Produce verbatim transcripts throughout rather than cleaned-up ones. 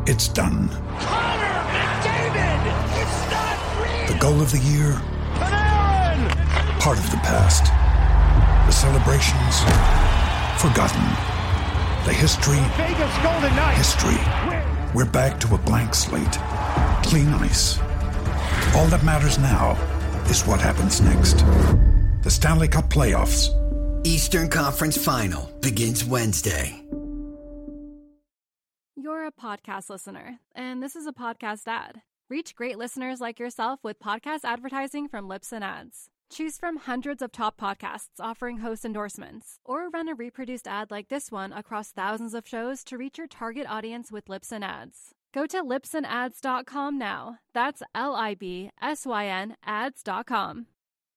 it's done. Connor McDavid! It's not real! The goal of the year, Panarin! part of the past. The celebrations, forgotten. The history, Vegas Golden Knights! history. We're back to a blank slate. Clean ice. All that matters now is what happens next. The Stanley Cup playoffs. Eastern Conference Final begins Wednesday. You're a podcast listener, and this is a podcast ad. Reach great listeners like yourself with podcast advertising from Libsyn Ads. Choose from hundreds of top podcasts offering host endorsements, or run a reproduced ad like this one across thousands of shows to reach your target audience with Libsyn Ads. Go to libsyn ads dot com now. That's L I B S Y N ads dot com.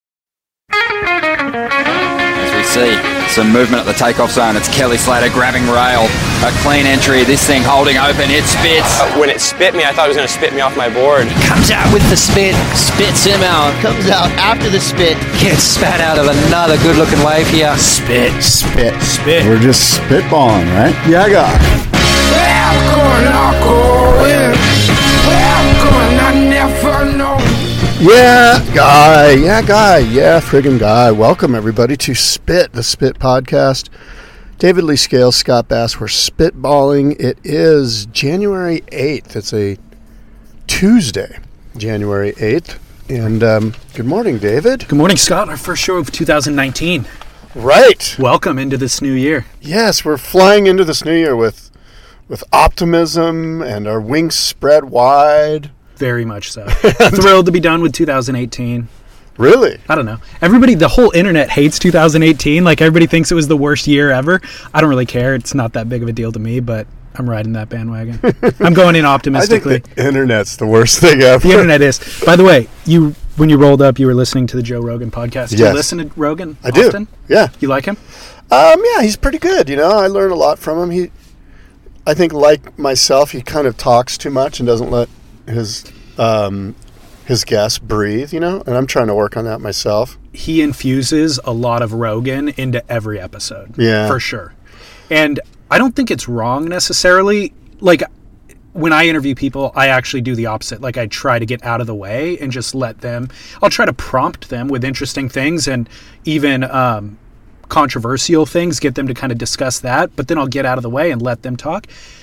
As we see some movement at the takeoff zone, it's Kelly Slater grabbing rail. A clean entry, this thing holding open, it spits. Uh, when it spit me, I thought it was going to spit me off my board. Comes out with the spit, spits him out. Comes out after the spit. Gets spat out of another good-looking wave here. Spit. Spit. Spit. We're just spitballing, right? Yeah, I got it. Yeah, guy. Yeah, guy. Yeah, friggin' guy. Welcome, everybody, to Spit, the Spit Podcast. David Lee Scales, Scott Bass. We're spitballing. It is January eighth. It's a Tuesday, January eighth. And um, good morning, David. Good morning, Scott. Our first show of two thousand nineteen. Right. Welcome into this new year. Yes, we're flying into this new year with with optimism and our wings spread wide. Very much so. Thrilled to be done with two thousand eighteen. Really? I don't know. Everybody, the whole internet hates two thousand eighteen. Like, everybody thinks it was the worst year ever. I don't really care. It's not that big of a deal to me, but I'm riding that bandwagon. I'm going in optimistically. I think the internet's the worst thing ever. The internet is. By the way, you when you rolled up, you were listening to the Joe Rogan podcast. Do yes. you listen to Rogan I often? do. Yeah. You like him? Um, yeah, he's pretty good. You know, I learn a lot from him. He, I think, like myself, he kind of talks too much and doesn't let his um, his guests breathe, you know, and I'm trying to work on that myself. He infuses a lot of Rogan into every episode. Yeah. For sure. And I don't think it's wrong necessarily. Like, when I interview people, I actually do the opposite. Like, I try to get out of the way and just let them, I'll try to prompt them with interesting things and even um, controversial things, get them to kind of discuss that, but then I'll get out of the way and let them talk.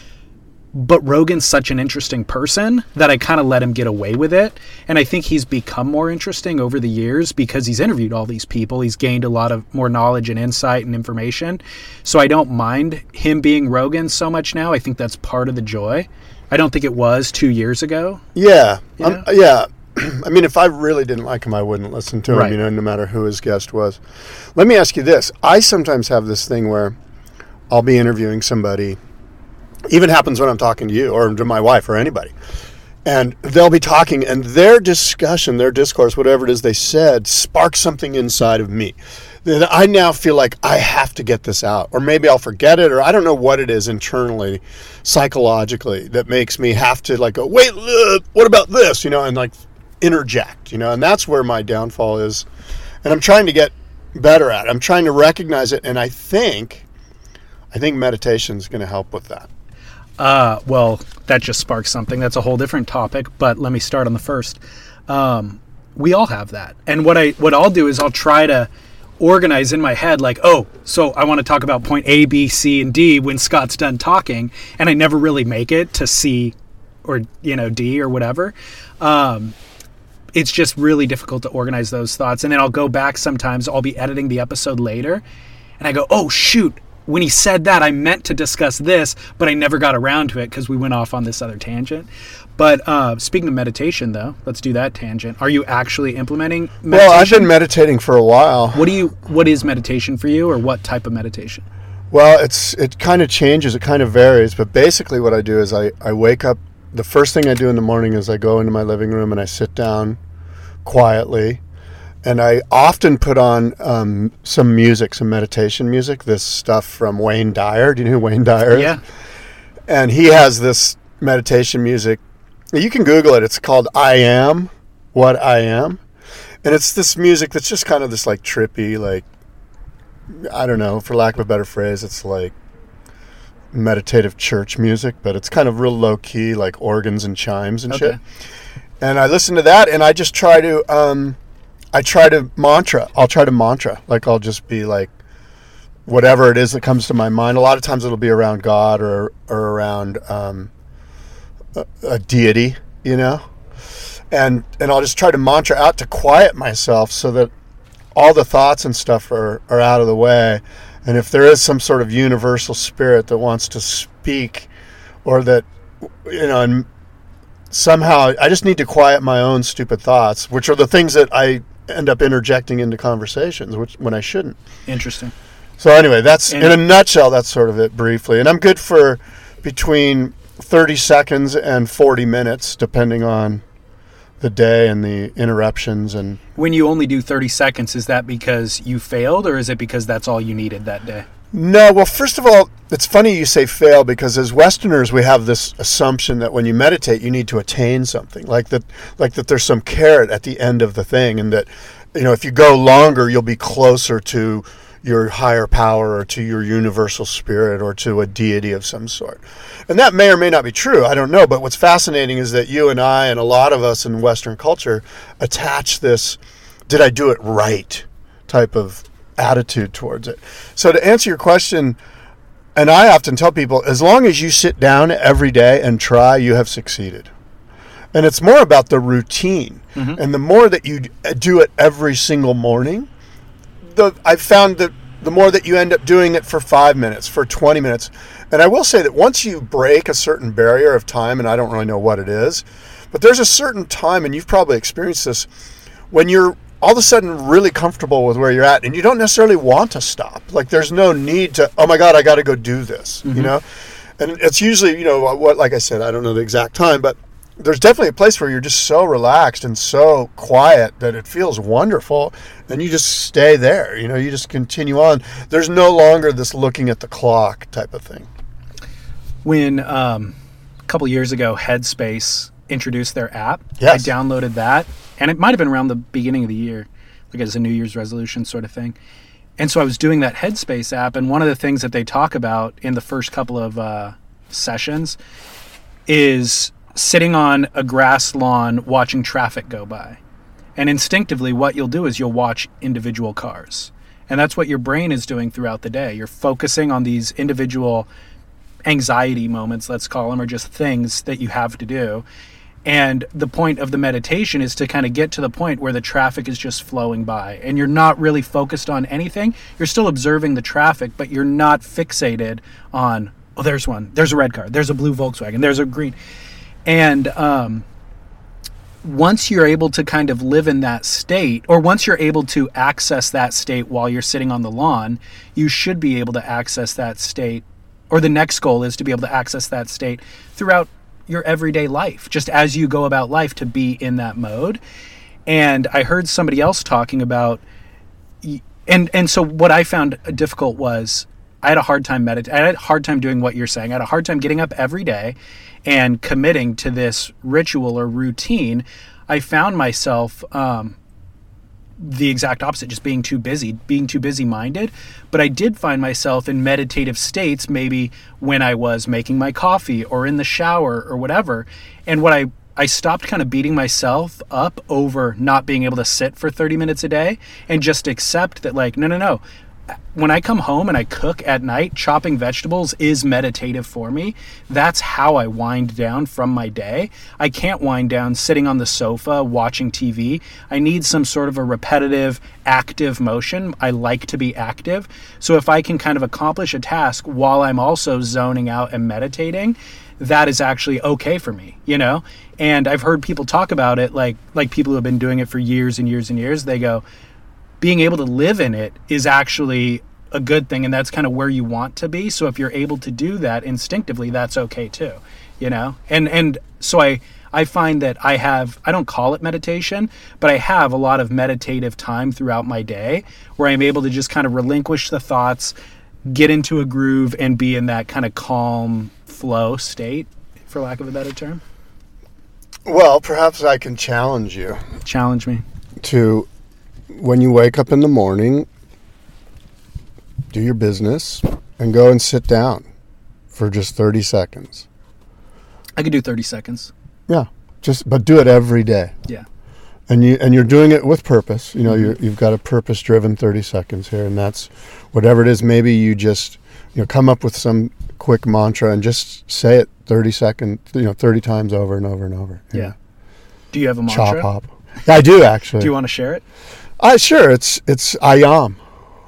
But Rogan's such an interesting person that I kind of let him get away with it. And I think he's become more interesting over the years because he's interviewed all these people. He's gained a lot of more knowledge and insight and information. So I don't mind him being Rogan so much now. I think that's part of the joy. I don't think it was two years ago. Yeah. You know? Um, yeah. I mean, if I really didn't like him, I wouldn't listen to him, right. you know, no matter who his guest was. Let me ask you this. I sometimes have this thing where I'll be interviewing somebody. Even happens when I'm talking to you or to my wife or anybody. And they'll be talking and their discussion, their discourse, whatever it is they said, sparks something inside of me. Then I now feel like I have to get this out. Or maybe I'll forget it, or I don't know what it is internally, psychologically, that makes me have to like go, wait, uh, what about this? You know, and like interject, you know, and that's where my downfall is. And I'm trying to get better at it. I'm trying to recognize it. And I think, I think meditation is going to help with that. Uh, well, that just sparks something. That's a whole different topic, but let me start on the first. Um, we all have that. And what I, what I'll do is I'll try to organize in my head, like, oh, so I want to talk about point A, B, C, and D when Scott's done talking, and I never really make it to C or, you know, D or whatever. Um, it's just really difficult to organize those thoughts. And then I'll go back sometimes, I'll be editing the episode later, and I go, oh, shoot. When he said that, I meant to discuss this, but I never got around to it because we went off on this other tangent. But uh, speaking of meditation, though, let's do that tangent. Are you actually implementing meditation? Well, I've been meditating for a while. What do you? What is meditation for you, or what type of meditation? Well, it's it kind of changes. It kind of varies. But basically what I do is I, I wake up. The first thing I do in the morning is I go into my living room and I sit down quietly. And I often put on um, some music, some meditation music, this stuff from Wayne Dyer. Do you know who Wayne Dyer is? Yeah. And he has this meditation music. You can Google it. It's called I Am What I Am. And it's this music that's just kind of this like trippy, like, I don't know, for lack of a better phrase, it's like meditative church music, but it's kind of real low key, like organs and chimes and Okay. shit. And I listen to that, and I just try to, um, I try to mantra. I'll try to mantra. Like I'll just be like, whatever it is that comes to my mind. A lot of times it'll be around God or or around um, a, a deity, you know. And and I'll just try to mantra out to quiet myself so that all the thoughts and stuff are, are out of the way. And if there is some sort of universal spirit that wants to speak, or that, you know, and somehow I just need to quiet my own stupid thoughts, which are the things that I end up interjecting into conversations, which when I shouldn't. Interesting. So anyway, that's And- in a nutshell, that's sort of it briefly. And I'm good for between thirty seconds and forty minutes, depending on the day and the interruptions. And When you only do thirty seconds, is that because you failed, or is it because that's all you needed that day? no, well, first of all, it's funny you say fail, because as Westerners, we have this assumption that when you meditate, you need to attain something, like that, like that there's some carrot at the end of the thing, and that, you know, if you go longer, you'll be closer to your higher power or to your universal spirit or to a deity of some sort. And that may or may not be true. I don't know. But what's fascinating is that you and I and a lot of us in Western culture attach this, did I do it right type of attitude towards it. So to answer your question, and I often tell people, as long as you sit down every day and try, you have succeeded. And it's more about the routine. Mm-hmm. And the more that you do it every single morning, The, I've found that the more that you end up doing it for five minutes, for twenty minutes, and I will say that once you break a certain barrier of time, and I don't really know what it is, but there's a certain time, and you've probably experienced this, when you're all of a sudden really comfortable with where you're at, and you don't necessarily want to stop. Like there's no need to, oh my God, I got to go do this, mm-hmm. you know? And it's usually, you know, what, like I said, I don't know the exact time, but there's definitely a place where you're just so relaxed and so quiet that it feels wonderful, and you just stay there. You know, you just continue on. There's no longer this looking at the clock type of thing. When um, a couple years ago, Headspace introduced their app, yes. I downloaded that, and it might have been around the beginning of the year, like as a New Year's resolution sort of thing. And so I was doing that Headspace app, and one of the things that they talk about in the first couple of uh, sessions is sitting on a grass lawn watching traffic go by. And instinctively what you'll do is you'll watch individual cars. And that's what your brain is doing throughout the day. You're focusing on these individual anxiety moments, let's call them, or just things that you have to do. And the point of the meditation is to kind of get to the point where the traffic is just flowing by and you're not really focused on anything. You're still observing the traffic, but you're not fixated on, oh, there's one, there's a red car, there's a blue Volkswagen, there's a green. And um, once you're able to kind of live in that state, or once you're able to access that state while you're sitting on the lawn, you should be able to access that state, or the next goal is to be able to access that state throughout your everyday life, just as you go about life, to be in that mode. And I heard somebody else talking about, and and so what I found difficult was I had a hard time meditating. I had a hard time doing what you're saying. I had a hard time getting up every day and committing to this ritual or routine. I found myself um, the exact opposite, just being too busy, being too busy minded. But I did find myself in meditative states, maybe when I was making my coffee or in the shower or whatever. And what I, I stopped kind of beating myself up over not being able to sit for thirty minutes a day and just accept that, like, no, no, no. When I come home and I cook at night, chopping vegetables is meditative for me. That's how I wind down from my day. I can't wind down sitting on the sofa watching T V. I need some sort of a repetitive, active motion. I like to be active. So if I can kind of accomplish a task while I'm also zoning out and meditating, that is actually okay for me, you know? And I've heard people talk about it, like like people who have been doing it for years and years and years. They go, being able to live in it is actually a good thing, and that's kind of where you want to be. So if you're able to do that instinctively, that's okay too, you know? And and so I I find that I have, I don't call it meditation, but I have a lot of meditative time throughout my day where I'm able to just kind of relinquish the thoughts, get into a groove, and be in that kind of calm flow state, for lack of a better term. Well, perhaps I can challenge you. Challenge me. To, when you wake up in the morning, do your business and go and sit down for just thirty seconds. I could do thirty seconds. Yeah, just but do it every day. Yeah. And you and you're doing it with purpose. You know, mm-hmm. you're, you've got a purpose-driven thirty seconds here, and that's whatever it is. Maybe you just you know come up with some quick mantra and just say it thirty seconds, you know, thirty times over and over and over. Yeah. Know. Do you have a mantra? Chop hop. Yeah, I do actually. Do you want to share it? I sure. It's it's Ayom.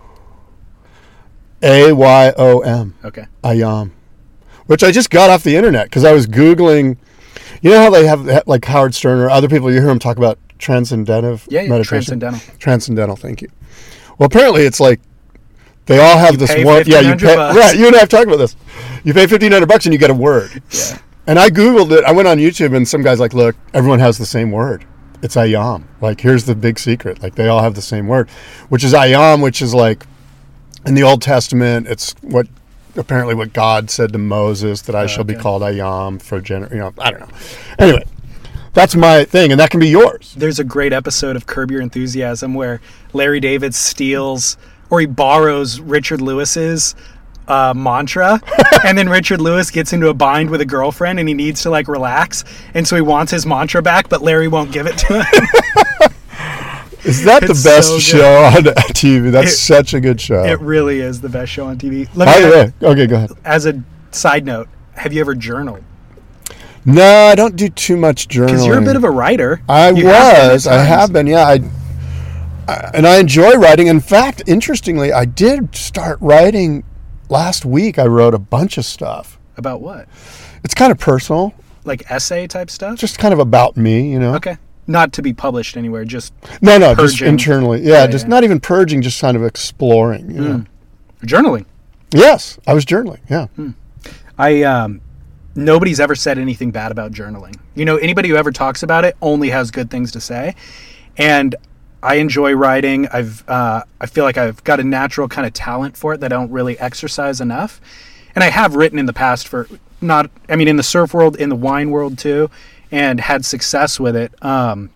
A Y O M. Okay. Ayom, which I just got off the internet because I was Googling. You know how they have like Howard Stern or other people, you hear them talk about transcendental yeah, yeah, meditation? Transcendental. Transcendental, thank you. Well, apparently it's like they all have you this one. Yeah, you pay. Bucks. Right, you and I have talked about this. You pay fifteen hundred bucks and you get a word. Yeah. And I Googled it. I went on YouTube and some guy's like, look, everyone has the same word. It's Ayom. Like, here's the big secret. Like, they all have the same word, which is Ayom, which is like in the Old Testament, it's what apparently what God said to Moses, that I oh, shall okay. be called Ayom for gener. You know, I don't know. Anyway, that's my thing, and that can be yours. There's a great episode of Curb Your Enthusiasm where Larry David steals or he borrows Richard Lewis's uh, mantra, and then Richard Lewis gets into a bind with a girlfriend, and he needs to like relax, and so he wants his mantra back, but Larry won't give it to him. Is that it's the best so show on T V? That's it, such a good show. It really is the best show on T V. Let By me the ask, way, okay, go ahead. As a side note, have you ever journaled? No, I don't do too much journaling. Because you're a bit of a writer. I you was. Have I have been, yeah. I, I, and I enjoy writing. In fact, interestingly, I did start writing last week. I wrote a bunch of stuff. About what? It's kind of personal. Like essay type stuff? Just kind of about me, you know. Okay. Not to be published anywhere, just No, no, purging. just internally. Yeah, yeah just yeah. not even purging, just kind of exploring, you know. Mm. Journaling. Yes, I was journaling, yeah. Mm. I, um, nobody's ever said anything bad about journaling. You know, anybody who ever talks about it only has good things to say. And I enjoy writing. I've, uh, I feel like I've got a natural kind of talent for it that I don't really exercise enough. And I have written in the past for not, I mean, in the surf world, in the wine world too, and had success with it. Um,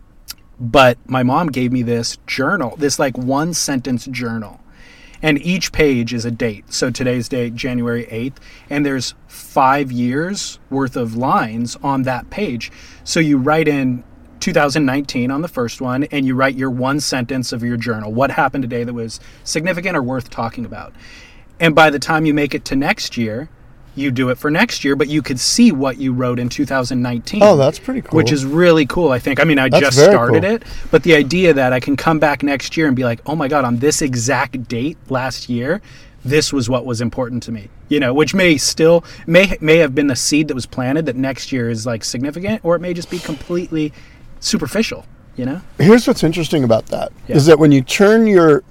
but my mom gave me this journal, this like one sentence journal. And each page is a date. So today's date, January eighth, and there's five years worth of lines on that page. So you write in two thousand nineteen on the first one, and you write your one sentence of your journal. What happened today that was significant or worth talking about? And by the time you make it to next year, you do it for next year, but you could see what you wrote in two thousand nineteen. Oh, that's pretty cool. Which is really cool, I think. I mean, I that's just started cool. it, but the idea that I can come back next year and be like, oh my God, on this exact date last year, this was what was important to me. You know, which may still, may may have been the seed that was planted that next year is like significant, or it may just be completely superficial, you know? Here's what's interesting about that, yeah. is that when you turn your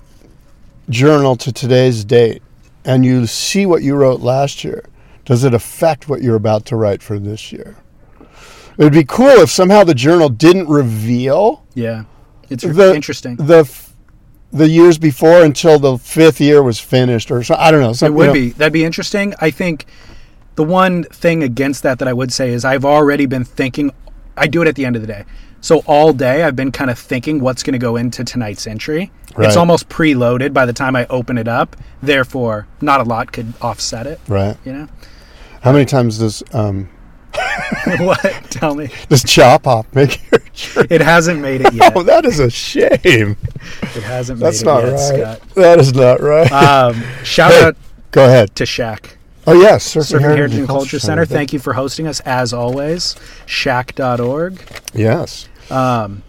journal to today's date and you see what you wrote last year, does it affect what you're about to write for this year? It would be cool if somehow the journal didn't reveal yeah, it's the, interesting. The the years before until the fifth year was finished, or so, I don't know. It would you know. be. That'd be interesting. I think the one thing against that that I would say is I've already been thinking, I do it at the end of the day. So all day I've been kind of thinking what's going to go into tonight's entry. Right. It's almost preloaded by the time I open it up. Therefore, not a lot could offset it. Right. You know? How many times does um what? Tell me. Does Chop Hop make your journal? It hasn't made it yet. Oh, that is a shame. It hasn't made That's it not yet, right. Scott. That is not right. Um, shout hey, out go ahead. to Shaq. Oh, yes. Surfing, Surfing Heritage, Heritage and Culture, Culture Center. Center. Thank you for hosting us, as always. Shaq dot org. Yes. Um,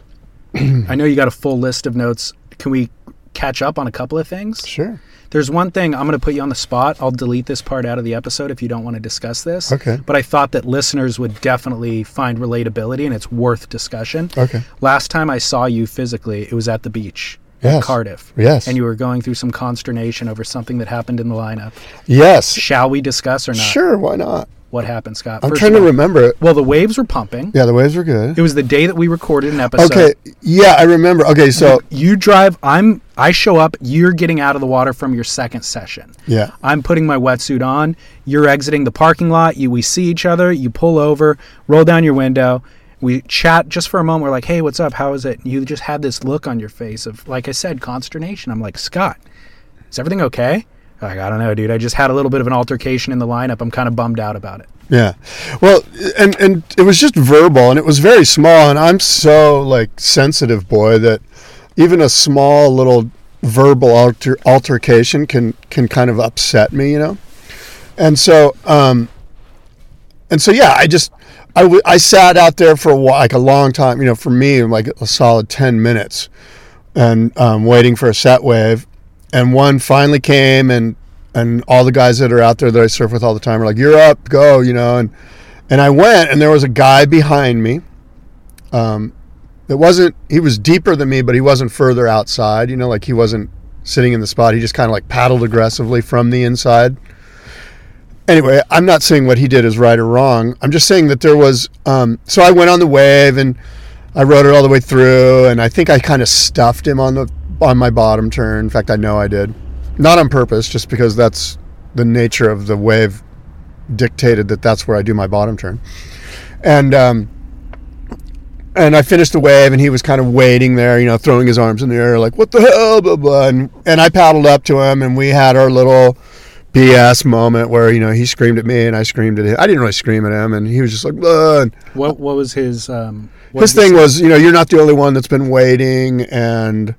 I know you got a full list of notes. Can we catch up on a couple of things? Sure. There's one thing, I'm going to put you on the spot. I'll delete this part out of the episode if you don't want to discuss this. Okay. But I thought that listeners would definitely find relatability and it's worth discussion. Okay. Last time I saw you physically, it was at the beach. Yes. In Cardiff. Yes. And you were going through some consternation over something that happened in the lineup. Yes. Shall we discuss or not? Sure, why not? What happened, Scott? I'm First trying to all, remember it. Well, the waves were pumping. Yeah, the waves were good. It was the day that we recorded an episode. Okay, yeah, I remember. Okay, so you drive. I'm. I show up. You're getting out of the water from your second session. Yeah. I'm putting my wetsuit on. You're exiting the parking lot. You. We see each other. You pull over. Roll down your window. We chat just for a moment. We're like, hey, what's up? How is it? And you just had this look on your face of, like I said, consternation. I'm like, Scott, is everything okay? Like, I don't know, dude. I just had a little bit of an altercation in the lineup. I'm kind of bummed out about it. Yeah. Well, and, and it was just verbal, and it was very small, and I'm so, like, sensitive, boy, that even a small little verbal alter, altercation can, can kind of upset me, you know? And so, um, and so, yeah, I just, I, w- I sat out there for a while, like a long time, you know, for me, like a solid ten minutes, and um, waiting for a set wave. And one finally came, and, and all the guys that are out there that I surf with all the time are like, "You're up, go," you know. And and I went, and there was a guy behind me. Um, it wasn't, he was deeper than me, but he wasn't further outside, you know, like he wasn't sitting in the spot. He just kind of like paddled aggressively from the inside. Anyway, I'm not saying what he did is right or wrong. I'm just saying that there was, um, so I went on the wave, and I rode it all the way through, and I think I kind of stuffed him on the on my bottom turn. In fact, I know I did. Not on purpose, just because that's the nature of the wave dictated that that's where I do my bottom turn. And um, and I finished the wave, and he was kind of waiting there, you know, throwing his arms in the air like, "What the hell?" Blah, blah. And, and I paddled up to him, and we had our little B S moment where, you know, he screamed at me and I screamed at him. I didn't really scream at him, and he was just like, "Blah." And What what was his... Um, what his thing was, you know, "You're not the only one that's been waiting," and,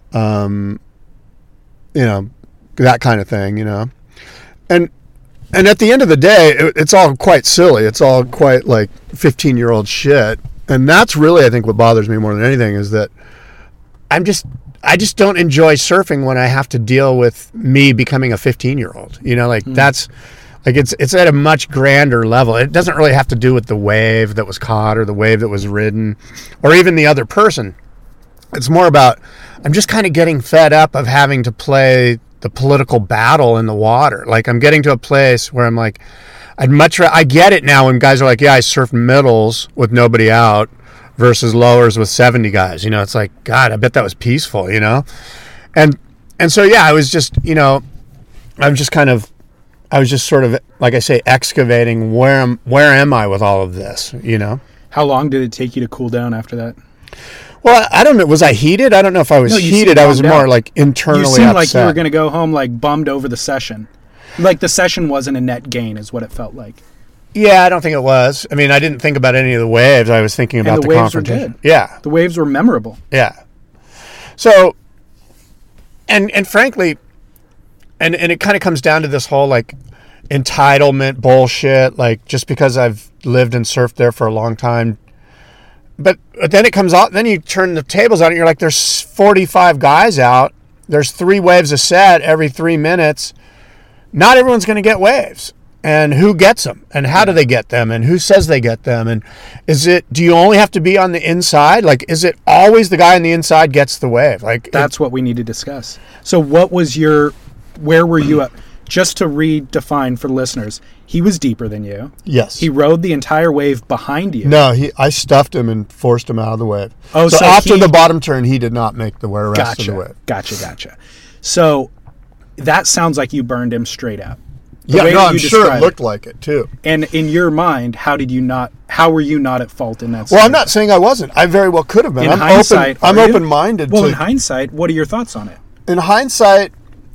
um, you know, that kind of thing, you know. And and at the end of the day, it, it's all quite silly. It's all quite like fifteen-year-old shit. And that's really, I think, what bothers me more than anything is that I'm just, I just don't enjoy surfing when I have to deal with me becoming a fifteen-year-old. You know, like mm. that's, like it's it's at a much grander level. It doesn't really have to do with the wave that was caught or the wave that was ridden or even the other person. It's more about, I'm just kind of getting fed up of having to play the political battle in the water. Like, I'm getting to a place where I'm like, I'd much rather, I get it now when guys are like, "Yeah, I surfed middles with nobody out versus lowers with seventy guys." You know, it's like, God, I bet that was peaceful, you know? And, and so, yeah, I was just, you know, I was just kind of, I was just sort of, like I say, excavating where am, where am I with all of this, you know? How long did it take you to cool down after that? Well, I don't know. Was I heated? I don't know if I was no, heated. I was more out. like internally upset. You seemed upset. like you were going to go home like bummed over the session. Like the session wasn't a net gain is what it felt like. Yeah, I don't think it was. I mean, I didn't think about any of the waves. I was thinking about and the, the waves confrontation. Were good. Yeah. The waves were memorable. Yeah. So, and and frankly, and, and it kind of comes down to this whole like entitlement bullshit, like just because I've lived and surfed there for a long time. But then it comes out, then you turn the tables on it, you're like, there's forty-five guys out, there's three waves a set every three minutes. Not everyone's going to get waves. And who gets them? And how do they get them? And who says they get them? And is it, do you only have to be on the inside? Like, is it always the guy on the inside gets the wave? Like, that's it, what we need to discuss. So what was your, where were you at? Just to redefine for the listeners, he was deeper than you. Yes. He rode the entire wave behind you. No, he. I stuffed him and forced him out of the wave. Oh, so, so after he, the bottom turn, he did not make the rest gotcha, of the wave. Gotcha, gotcha. So that sounds like you burned him straight out. The yeah, no, I'm sure it looked it. like it too. And in your mind, how did you not? How were you not at fault in that? Well, scenario? I'm not saying I wasn't. I very well could have been. In I'm hindsight, open. I'm you? open-minded. Well, to, in hindsight, what are your thoughts on it? In hindsight,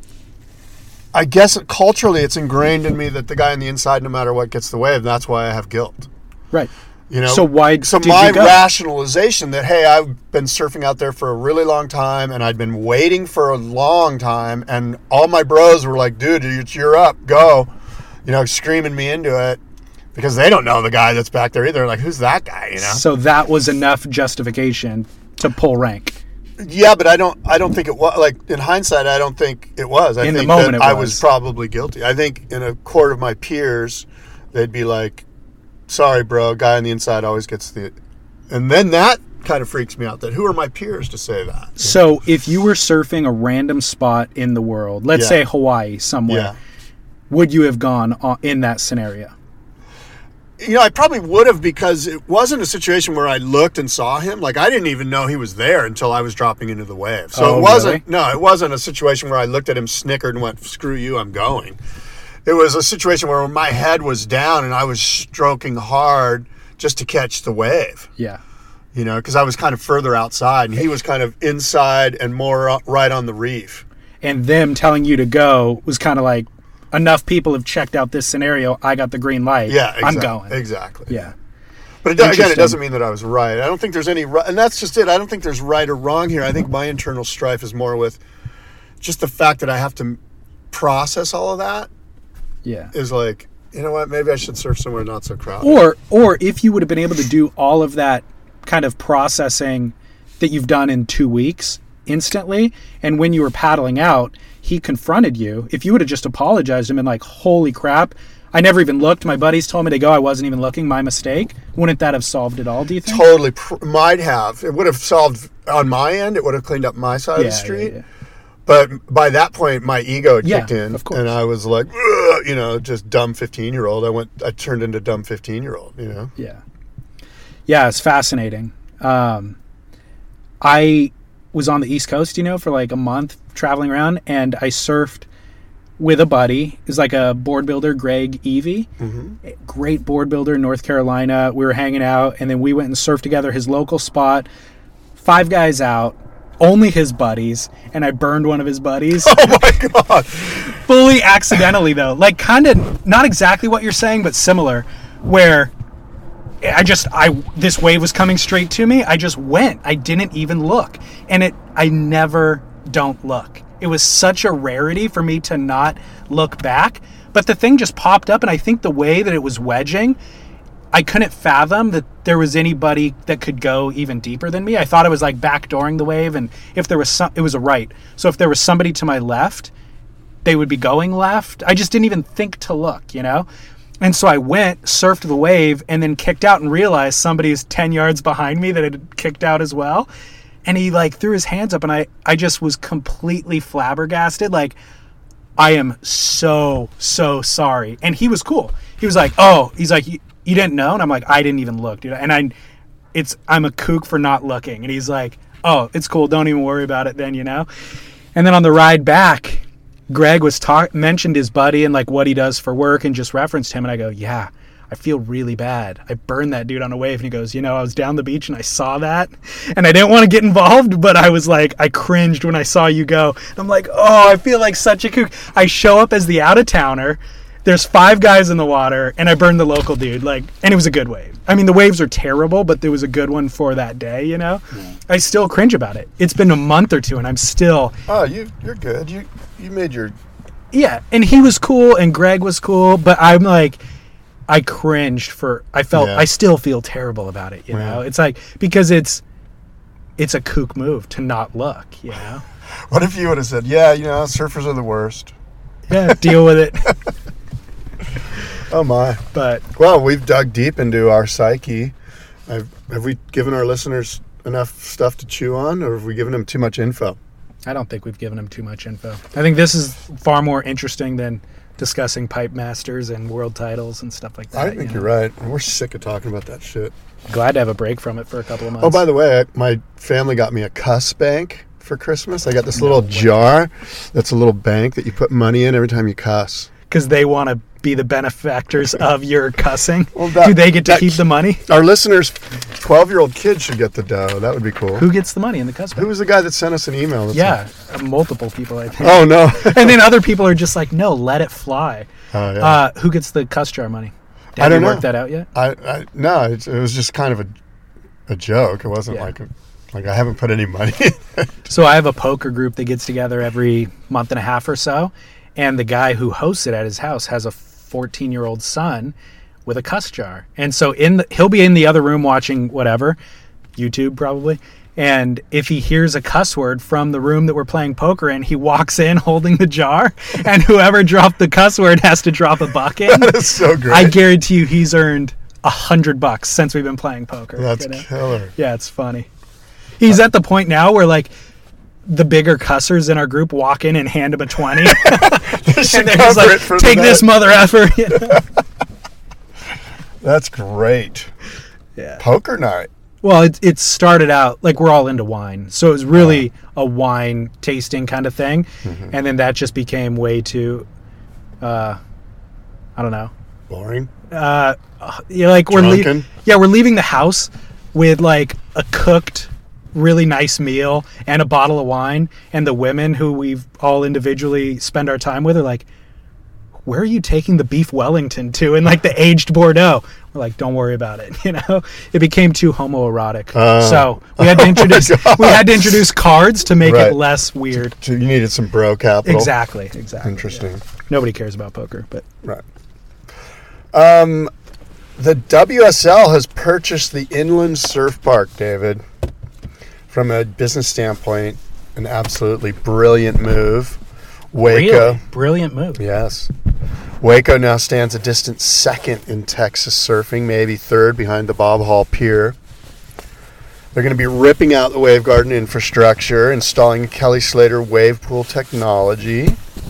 I guess culturally it's ingrained in me that the guy on the inside, no matter what, gets the wave. That's why I have guilt. Right. You know. So why? So did my you go? rationalization that, hey, I've been surfing out there for a really long time, and I'd been waiting for a long time, and all my bros were like, "Dude, you're up, go," you know, screaming me into it because they don't know the guy that's back there either. Like, who's that guy? You know. So that was enough justification to pull rank. Yeah, but I don't. I don't think it was. Like in hindsight, I don't think it was. I in think the moment, that it I was. was probably guilty. I think in a court of my peers, they'd be like, "Sorry, bro, guy on the inside always gets the," and then that kind of freaks me out. That who are my peers to say that? So if you were surfing a random spot in the world, let's Yeah. say Hawaii somewhere, Yeah. would you have gone on- in that scenario? You know, I probably would have because it wasn't a situation where I looked and saw him. Like, I didn't even know he was there until I was dropping into the wave. So Oh, it wasn't, really? no, it wasn't a situation where I looked at him, snickered, and went, "Screw you, I'm going." It was a situation where my head was down and I was stroking hard just to catch the wave, Yeah. you know, because I was kind of further outside and he was kind of inside and more right on the reef. and them telling you to go was kind of like, enough people have checked out this scenario. I got the green light. Yeah, exactly. I'm going. Exactly. Yeah. But it, again, it doesn't mean that I was right. I don't think there's any right, and that's just it. I don't think there's right or wrong here. I think my internal strife is more with just the fact that I have to process all of that. Yeah. Is like, you know what? Maybe I should surf somewhere not so crowded. Or, or if you would have been able to do all of that kind of processing that you've done in two weeks instantly, and when you were paddling out, he confronted you. If you would have just apologized to him and like, holy crap, I never even looked. My buddies told me to go. I wasn't even looking. My mistake. Wouldn't that have solved it all, do you think? Totally. Pr- might have. It would have solved on my end. It would have cleaned up my side yeah, of the street. Yeah, yeah. But by that point, my ego had yeah, kicked in. Of course. And I was like, ugh, you know, just dumb fifteen-year-old. I went. I turned into dumb fifteen-year-old, you know? Yeah. Yeah, it's fascinating. Um, I was on the East Coast, you know, for like a month traveling around, and I surfed with a buddy. Is like a board builder, Greg Evie. Mm-hmm. Great board builder in North Carolina. We were hanging out, and then we went and surfed together, his local spot. Five guys out, only his buddies, and I burned one of his buddies. Oh my God. Fully accidentally, though. Like, kind of, not exactly what you're saying, but similar, where I just, I this wave was coming straight to me. I just went. I didn't even look. And it, I never don't look. It was such a rarity for me to not look back. But the thing just popped up, and I think the way that it was wedging, I couldn't fathom that there was anybody that could go even deeper than me. I thought it was like backdooring the wave, and if there was some, it was a right. So if there was somebody to my left, they would be going left. I just didn't even think to look, you know? And so I went, surfed the wave, and then kicked out and realized somebody's ten yards behind me that had kicked out as well. And he like threw his hands up, and I, I just was completely flabbergasted. Like, I am so, so sorry. And he was cool. He was like, oh, he's like, you, you didn't know? And I'm like, I didn't even look, dude. And I, it's, I'm a kook for not looking. And he's like, oh, it's cool. Don't even worry about it then, you know? And then on the ride back, Greg was talk mentioned his buddy and like what he does for work and just referenced him. And I go, yeah, I feel really bad. I burned that dude on a wave. And he goes, you know, I was down the beach and I saw that and I didn't want to get involved, but I was like, I cringed when I saw you go. And I'm like, oh, I feel like such a kook. I show up as the out-of-towner. There's five guys in the water and I burned the local dude. Like, and it was a good wave. I mean, the waves are terrible, but there was a good one for that day, you know? Yeah. I still cringe about it. It's been a month or two and I'm still... Oh, you, you're good. You, you made your... Yeah, and he was cool and Greg was cool, but I'm like... I cringed for, I felt, yeah. I still feel terrible about it, you know? Yeah. It's like, because it's, it's a kook move to not look, you know? What if you would have said, yeah, you know, surfers are the worst. Yeah, deal with it. Oh my. But, well, we've dug deep into our psyche. I've, have we given our listeners enough stuff to chew on, or have we given them too much info? I don't think we've given them too much info. I think this is far more interesting than discussing pipe masters and world titles and stuff like that. I think you know? You're right. We're sick of talking about that shit. Glad to have a break from it for a couple of months. Oh, by the way, my family got me a cuss bank for Christmas. I got this little no jar that's a little bank that you put money in every time you cuss. Because they want to be the benefactors of your cussing? Well, that, do they get to keep the money? Our listeners, twelve-year-old kids should get the dough. That would be cool. Who gets the money in the cuss bank? Who was the guy that sent us an email? That's yeah, like, multiple people, I think. Oh, no. And then other people are just like, no, let it fly. Oh, yeah. Uh, who gets the cuss jar money? Have I don't you know. worked that out yet? I, I No, it, it was just kind of a, a joke. It wasn't yeah. like a, like I haven't put any money in. So I have a poker group that gets together every month and a half or so, and the guy who hosts it at his house has a fourteen-year-old son with a cuss jar. And so in the, he'll be in the other room watching whatever, YouTube probably, and if he hears a cuss word from the room that we're playing poker in, he walks in holding the jar, and whoever dropped the cuss word has to drop a buck in. That is so great. I guarantee you he's earned a hundred bucks since we've been playing poker. That's you know? Killer. Yeah, it's funny. He's at the point now where like the bigger cussers in our group walk in and hand him a twenty. And they're just like, take this mother effer. You know? That's great. Yeah. Poker night. Well, it, it started out, like we're all into wine. So it was really oh. a wine tasting kind of thing. Mm-hmm. And then that just became way too, uh, I don't know. Boring? Uh, yeah, like we're Drunken? le- yeah, we're leaving the house with like a cooked really nice meal and a bottle of wine, and the women who we've all individually spend our time with are like, where are you taking the beef Wellington to? And like the aged Bordeaux. We're like, don't worry about it. You know, it became too homoerotic. Uh, so we had to introduce oh we had to introduce cards to make right. it less weird. So you needed some bro capital. Exactly. Exactly. Interesting. Yeah. Nobody cares about poker, but right. Um, the W S L has purchased the Inland Surf Park, David. From a business standpoint, an absolutely brilliant move. Waco. Really? Brilliant move. Yes. Waco now stands a distant second in Texas surfing, maybe third behind the Bob Hall Pier. They're going to be ripping out the Wave Garden infrastructure, installing Kelly Slater wave pool technology.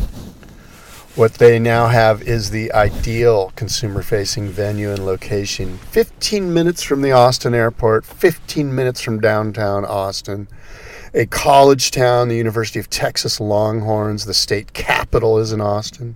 What they now have is the ideal consumer-facing venue and location. fifteen minutes from the Austin airport, fifteen minutes from downtown Austin. A college town, the University of Texas Longhorns, the state capital is in Austin.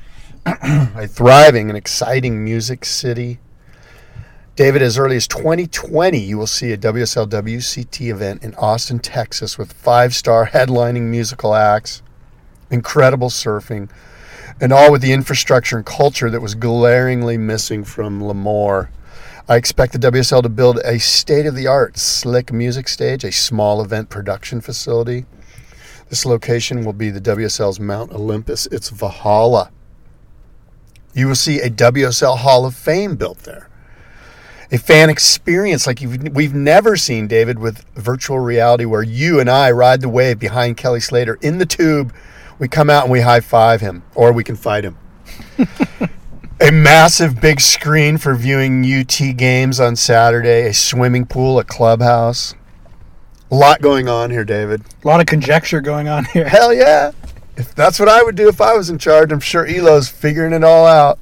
A thriving and exciting music city. David, as early as twenty twenty, you will see a W S L W C T event in Austin, Texas with five-star headlining musical acts, incredible surfing, and all with the infrastructure and culture that was glaringly missing from Lemoore. I expect the W S L to build a state-of-the-art slick music stage, a small event production facility. This location will be the W S L's Mount Olympus. It's Valhalla. You will see a W S L Hall of Fame built there. A fan experience like you've, we've never seen, David, with virtual reality where you and I ride the wave behind Kelly Slater in the tube. We come out and we high-five him, or we can fight him. A massive big screen for viewing U T games on Saturday, a swimming pool, a clubhouse. A lot going on here, David. A lot of conjecture going on here. Hell yeah. If that's what I would do if I was in charge. I'm sure Elo's figuring it all out.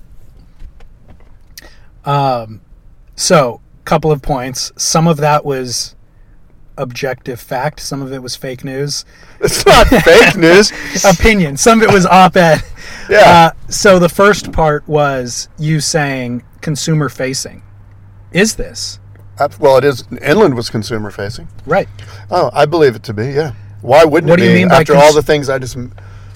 Um, so, couple of points. Some of that was objective fact. Some of it was fake news. It's not fake news. Opinion. Some of it was op-ed. Yeah. Uh, so the first part was you saying consumer facing. Is this? Well, it is. Inland was consumer facing. Right. Oh, I believe it to be, yeah. Why wouldn't what it do you be mean by after cons- all the things I just...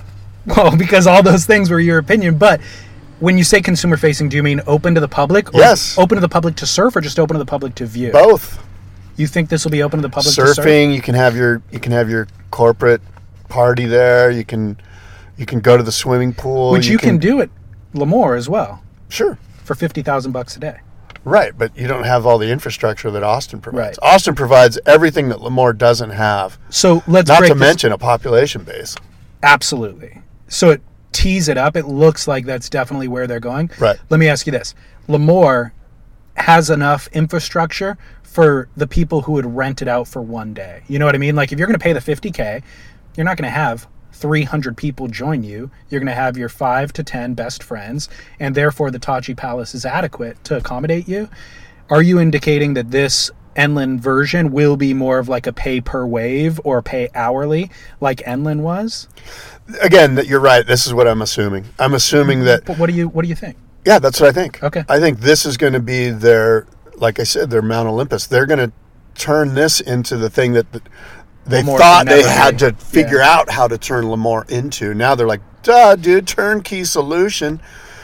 Well, because all those things were your opinion. But when you say consumer facing, do you mean open to the public? Or yes. Open to the public to surf or just open to the public to view? Both. You think this will be open to the public Surfing, to surf? you can have your you can have your corporate party there. You can you can go to the swimming pool. Which you, you can, can do at Lemoore as well. Sure. For fifty thousand bucks a day. Right, but you don't have all the infrastructure that Austin provides. Right. Austin provides everything that Lemoore doesn't have. So let's not break to this. mention a population base. Absolutely. So it tees it up. It looks like that's definitely where they're going. Right. Let me ask you this: Lemoore has enough infrastructure for the people who would rent it out for one day. You know what I mean? Like if you're going to pay the fifty K, you're not going to have three hundred people join you. You're going to have your five to ten best friends, and therefore the Tachi Palace is adequate to accommodate you. Are you indicating that this Enlin version will be more of like a pay per wave or pay hourly like Enlin was? Again, that you're right. This is what I'm assuming. I'm assuming that... But what do you what do you think? Yeah, that's what I think. Okay. I think this is going to be their... Like I said, they're Mount Olympus. They're going to turn this into the thing that they Lemoore thought they had be. to figure yeah. out how to turn Lemoore into. Now they're like, duh, dude, turnkey solution.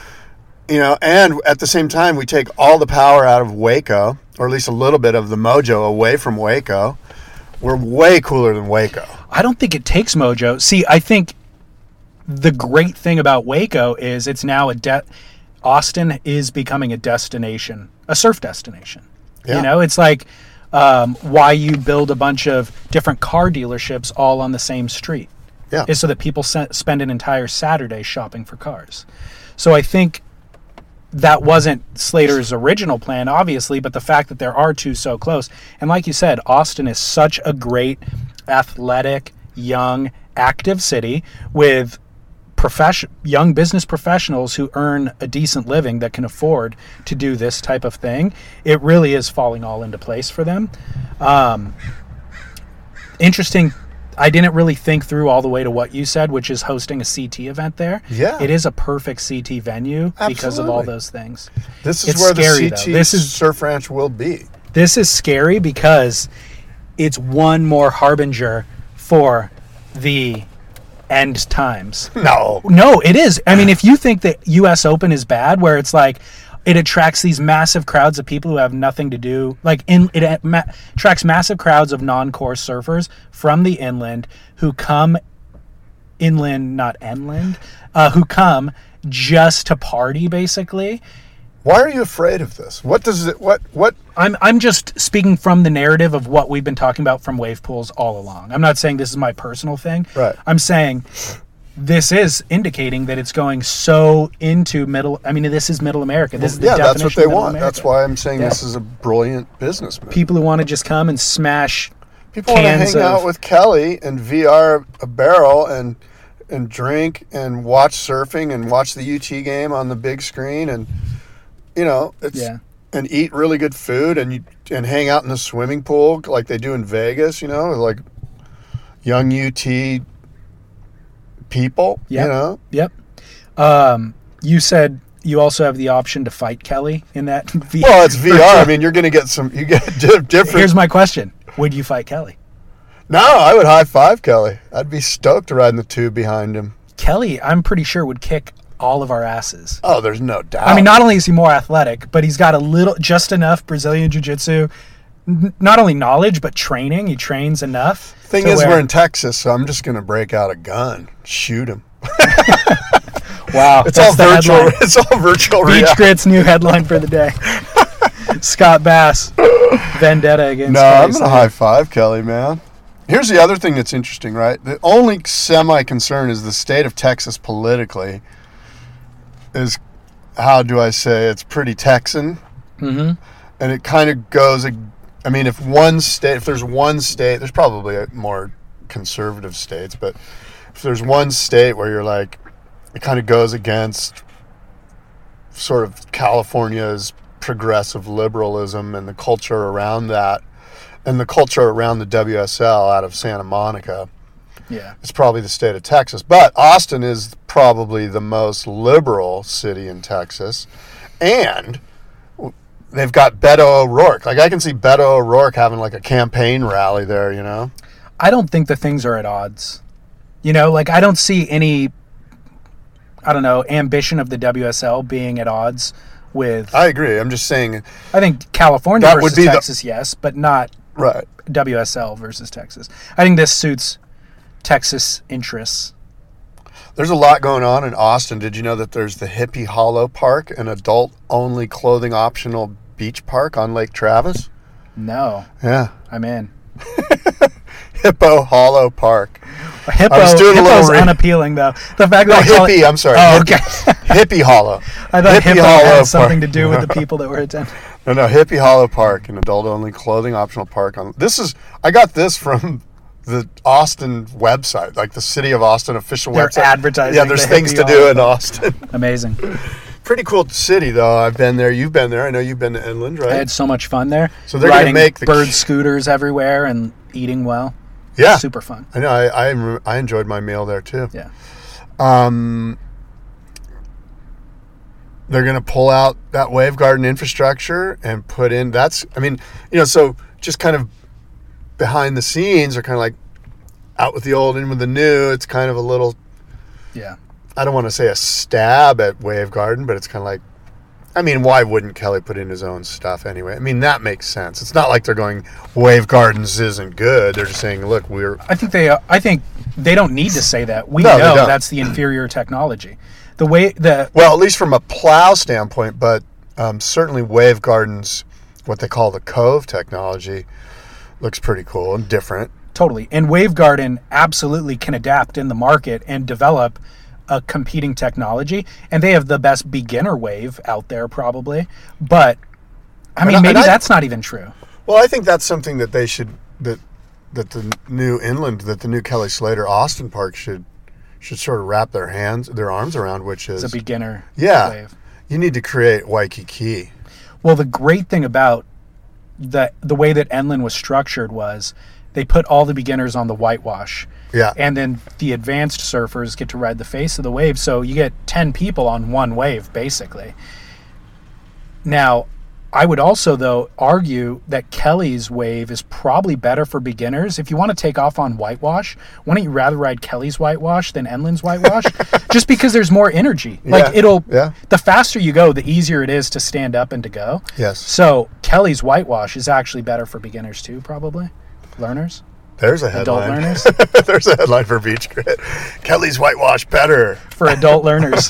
You know, and at the same time, we take all the power out of Waco, or at least a little bit of the mojo away from Waco. We're way cooler than Waco. I don't think it takes mojo. See, I think the great thing about Waco is it's now a de- Austin is becoming a destination, a surf destination. Yeah. You know, it's like um, why you build a bunch of different car dealerships all on the same street. Yeah. Is so that people se- spend an entire Saturday shopping for cars. So I think that wasn't Slater's original plan, obviously, but the fact that there are two so close. And like you said, Austin is such a great, athletic, young, active city with profession, young business professionals who earn a decent living that can afford to do this type of thing. It really is falling all into place for them. Um, interesting. I didn't really think through all the way to what you said, which is hosting a C T event there. Yeah. It is a perfect C T venue Absolutely. Because of all those things. This is it's where scary, the C T though. This is, Surf Ranch will be. This is scary because it's one more harbinger for the end times. No. No, it is. I mean, if you think that U S Open is bad, where it's like it attracts these massive crowds of people who have nothing to do, like in it ma- attracts massive crowds of non-course surfers from the inland who come inland, not inland, uh, who come just to party, basically. Why are you afraid of this? What does it, what, what? I'm I'm just speaking from the narrative of what we've been talking about from wave pools all along. I'm not saying this is my personal thing. Right. I'm saying this is indicating that it's going so into middle. I mean, this is middle America. This is the yeah, definition that's what they of middle want. America. That's why I'm saying Yeah. this is a brilliant business move. People who want to just come and smash People want to cans hang of, out with Kelly and V R a barrel and and drink and watch surfing and watch the U T game on the big screen and you know it's Yeah. and eat really good food and you and hang out in the swimming pool like they do in Vegas. You know, like young U T people. Yep. You know, Yep. Um, you said you also have the option to fight Kelly in that V R. well, it's V R. I mean, you're going to get some. You get di- different. Here's my question: would you fight Kelly? No, I would high five Kelly. I'd be stoked to ride in the tube behind him. Kelly, I'm pretty sure, would kick all of our asses. Oh, there's no doubt. I mean, not only is he more athletic, but he's got a little, just enough Brazilian jiu-jitsu, n- not only knowledge, but training. He trains enough. Thing to is, where- we're in Texas, so I'm just going to break out a gun, shoot him. Wow. It's that's all the virtual. headline. It's all virtual Beach reality. Grit's new headline for the day. Scott Bass, vendetta against No, Kelly I'm going to Slater. high five Kelly, man. Here's the other thing that's interesting, right? The only semi-concern is the state of Texas politically is, how do I say, it's pretty Texan. Mm-hmm. And it kind of goes, I mean, if one state, if there's one state, there's probably more conservative states, but if there's one state where you're like, it kind of goes against sort of California's progressive liberalism and the culture around that, and the culture around the W S L out of Santa Monica, Yeah. it's probably the state of Texas. But Austin is probably the most liberal city in Texas. And they've got Beto O'Rourke. Like, I can see Beto O'Rourke having like a campaign rally there, you know? I don't think the things are at odds. You know, like I don't see any, I don't know, ambition of the W S L being at odds with. I agree. I'm just saying. I think California That versus would be the- Texas, yes, but not Right. W S L versus Texas. I think this suits Texas interests. There's a lot going on in Austin. Did you know that there's the Hippie Hollow Park, an adult-only clothing optional beach park on Lake Travis? No, Yeah. I'm in. Hippo Hollow Park. A hippo, I was doing a little hippo's re- unappealing, though. The fact No, that I call hippie, it, I'm sorry. Oh, hippie, okay. hippie Hollow. I thought Hippie hippo Hollow had something Park. to do with the people that were attending. No, no, Hippie Hollow Park, an adult-only clothing optional park. On This is, I got this from the Austin website, like the City of Austin official They're website. advertising Yeah, there's the things Hippie to do Hollow in Austin. Amazing. Pretty cool city, though. I've been there. You've been there. I know you've been to Inland, right? I had so much fun there. So they're gonna riding make the- bird scooters everywhere and eating well. Yeah. Super fun. I know. I, I I enjoyed my meal there too. Yeah. Um, they're going to pull out that Wave Garden infrastructure and put in. That's. I mean, you know, so just kind of behind the scenes, are kind of like out with the old, in with the new. It's kind of a little. Yeah. I don't want to say a stab at Wave Garden, but it's kind of like. I mean, why wouldn't Kelly put in his own stuff anyway? I mean, that makes sense. It's not like they're going, Wave Gardens isn't good. They're just saying, look, we're... I think they. Uh, I think they don't need to say that. We No, they know don't. that's the inferior technology. The way the Well, at least from a plow standpoint, but um, certainly Wave Gardens, what they call the Cove technology, looks pretty cool and different. totally and Wave Garden absolutely can adapt in the market and develop a competing technology, and they have the best beginner wave out there probably. But I mean, I- maybe and I- that's not even true. Well, I think that's something that they should, that that the new Inland, that the new Kelly Slater Austin Park should should sort of wrap their hands, their arms around, which is, It's a beginner yeah, wave. you need to create Waikiki. Well, the great thing about the the way that Enlund was structured was they put all the beginners on the whitewash. Yeah. And then the advanced surfers get to ride the face of the wave. So you get ten people on one wave, basically. Now, I would also, though, argue that Kelly's wave is probably better for beginners. If you want to take off on whitewash, why don't you rather ride Kelly's whitewash than Enlin's whitewash? Just because there's more energy. Like, Yeah, it'll, yeah. the faster you go, the easier it is to stand up and to go. Yes. So Kelly's whitewash is actually better for beginners too, probably. Learners. There's a Adult headline. learners. There's a headline for Beach Grit. Kelly's whitewash better. For adult learners.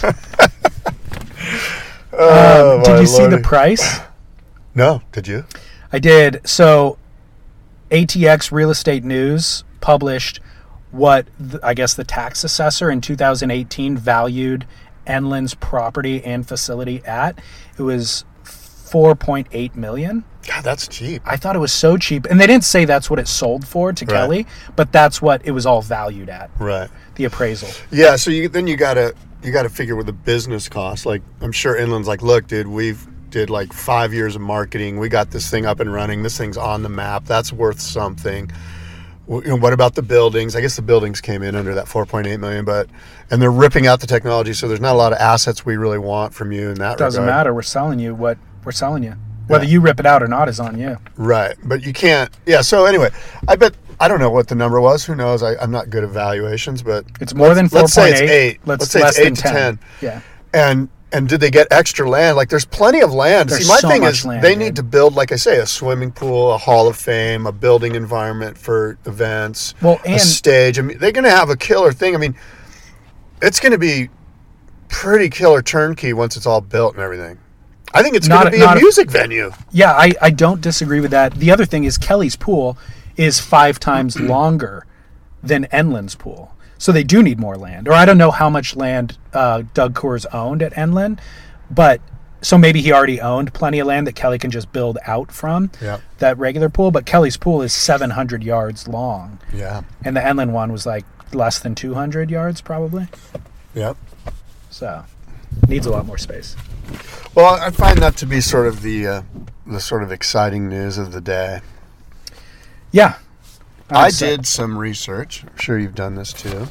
Oh, um, did my you see the lordy. price? No, did you? I did. So A T X Real Estate News published what the, I guess the tax assessor in two thousand eighteen valued Enlin's property and facility at. It was four point eight million dollars. God, that's cheap. I thought it was so cheap. And they didn't say that's what it sold for to Right. Kelly, but that's what it was all valued at, Right. the appraisal. Yeah, so you, then you gotta you gotta figure with the business costs. Like, I'm sure Inland's like, look, dude, we've did like five years of marketing. We got this thing up and running. This thing's on the map. That's worth something. Well, you know, what about the buildings? I guess the buildings came in under that four point eight million, but and they're ripping out the technology, so there's not a lot of assets we really want from you in that Doesn't regard. matter. We're selling you what we're selling you. Whether Yeah. you rip it out or not is on you. Right, but you can't. Yeah. So anyway, I bet I don't know what the number was. Who knows? I, I'm not good at valuations, but It's more than let's say four point eight. it's eight. Let's, Let's say less it's eight than to ten. ten. Yeah. And and did they get extra land? Like, there's plenty of land. There's See, my so thing much is land, they dude. need to build, like I say, a swimming pool, a hall of fame, a building environment for events, Well, a and- stage. I mean, they're going to have a killer thing. I mean, it's going to be pretty killer turnkey once it's all built and everything. I think it's Not going a- to be a not a- music venue. Yeah, I, I don't disagree with that. The other thing is Kelly's pool is five times longer than Enlin's pool. So they do need more land. Or I don't know how much land uh, Doug Coors owned at Enlin, but so maybe he already owned plenty of land that Kelly can just build out from Yeah. that regular pool. But Kelly's pool is seven hundred yards long. Yeah. And the Enlin one was like less than two hundred yards probably. Yep. So needs a lot more space. Well, I find that to be sort of the uh, the sort of exciting news of the day. Yeah. I'm I excited. did some research. I'm sure you've done this too.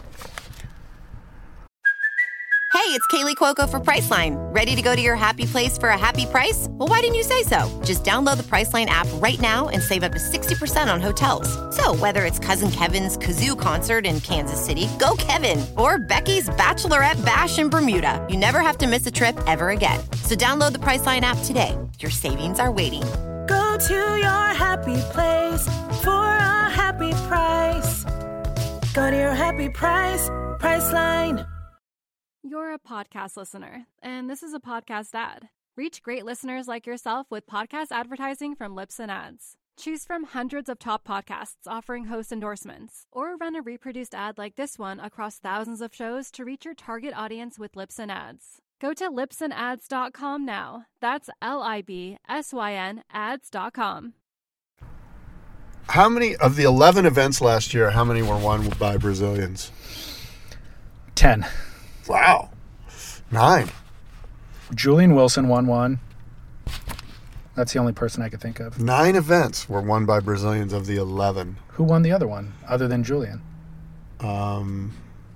Hey, it's Kaylee Cuoco for Priceline. Ready to go to your happy place for a happy price? Well, why didn't you say so? Just download the Priceline app right now and save up to sixty percent on hotels. So whether it's Cousin Kevin's Kazoo Concert in Kansas City, go Kevin, or Becky's Bachelorette Bash in Bermuda, you never have to miss a trip ever again. So download the Priceline app today. Your savings are waiting. Go to your happy place for a happy price. Go to your happy price, Priceline. You're a podcast listener, and this is a podcast ad. Reach great listeners like yourself with podcast advertising from Libsyn Ads. Choose from hundreds of top podcasts offering host endorsements, or run a reproduced ad like this one across thousands of shows to reach your target audience with Libsyn Ads. Go to libsyn ads dot com now. That's L I B S Y N ads dot com. How many of the eleven events last year, how many were won by Brazilians? ten. Wow. Nine. Julian Wilson won one. That's the only person I could think of. Nine events were won by Brazilians of the eleven. Who won the other one other than Julian? Um,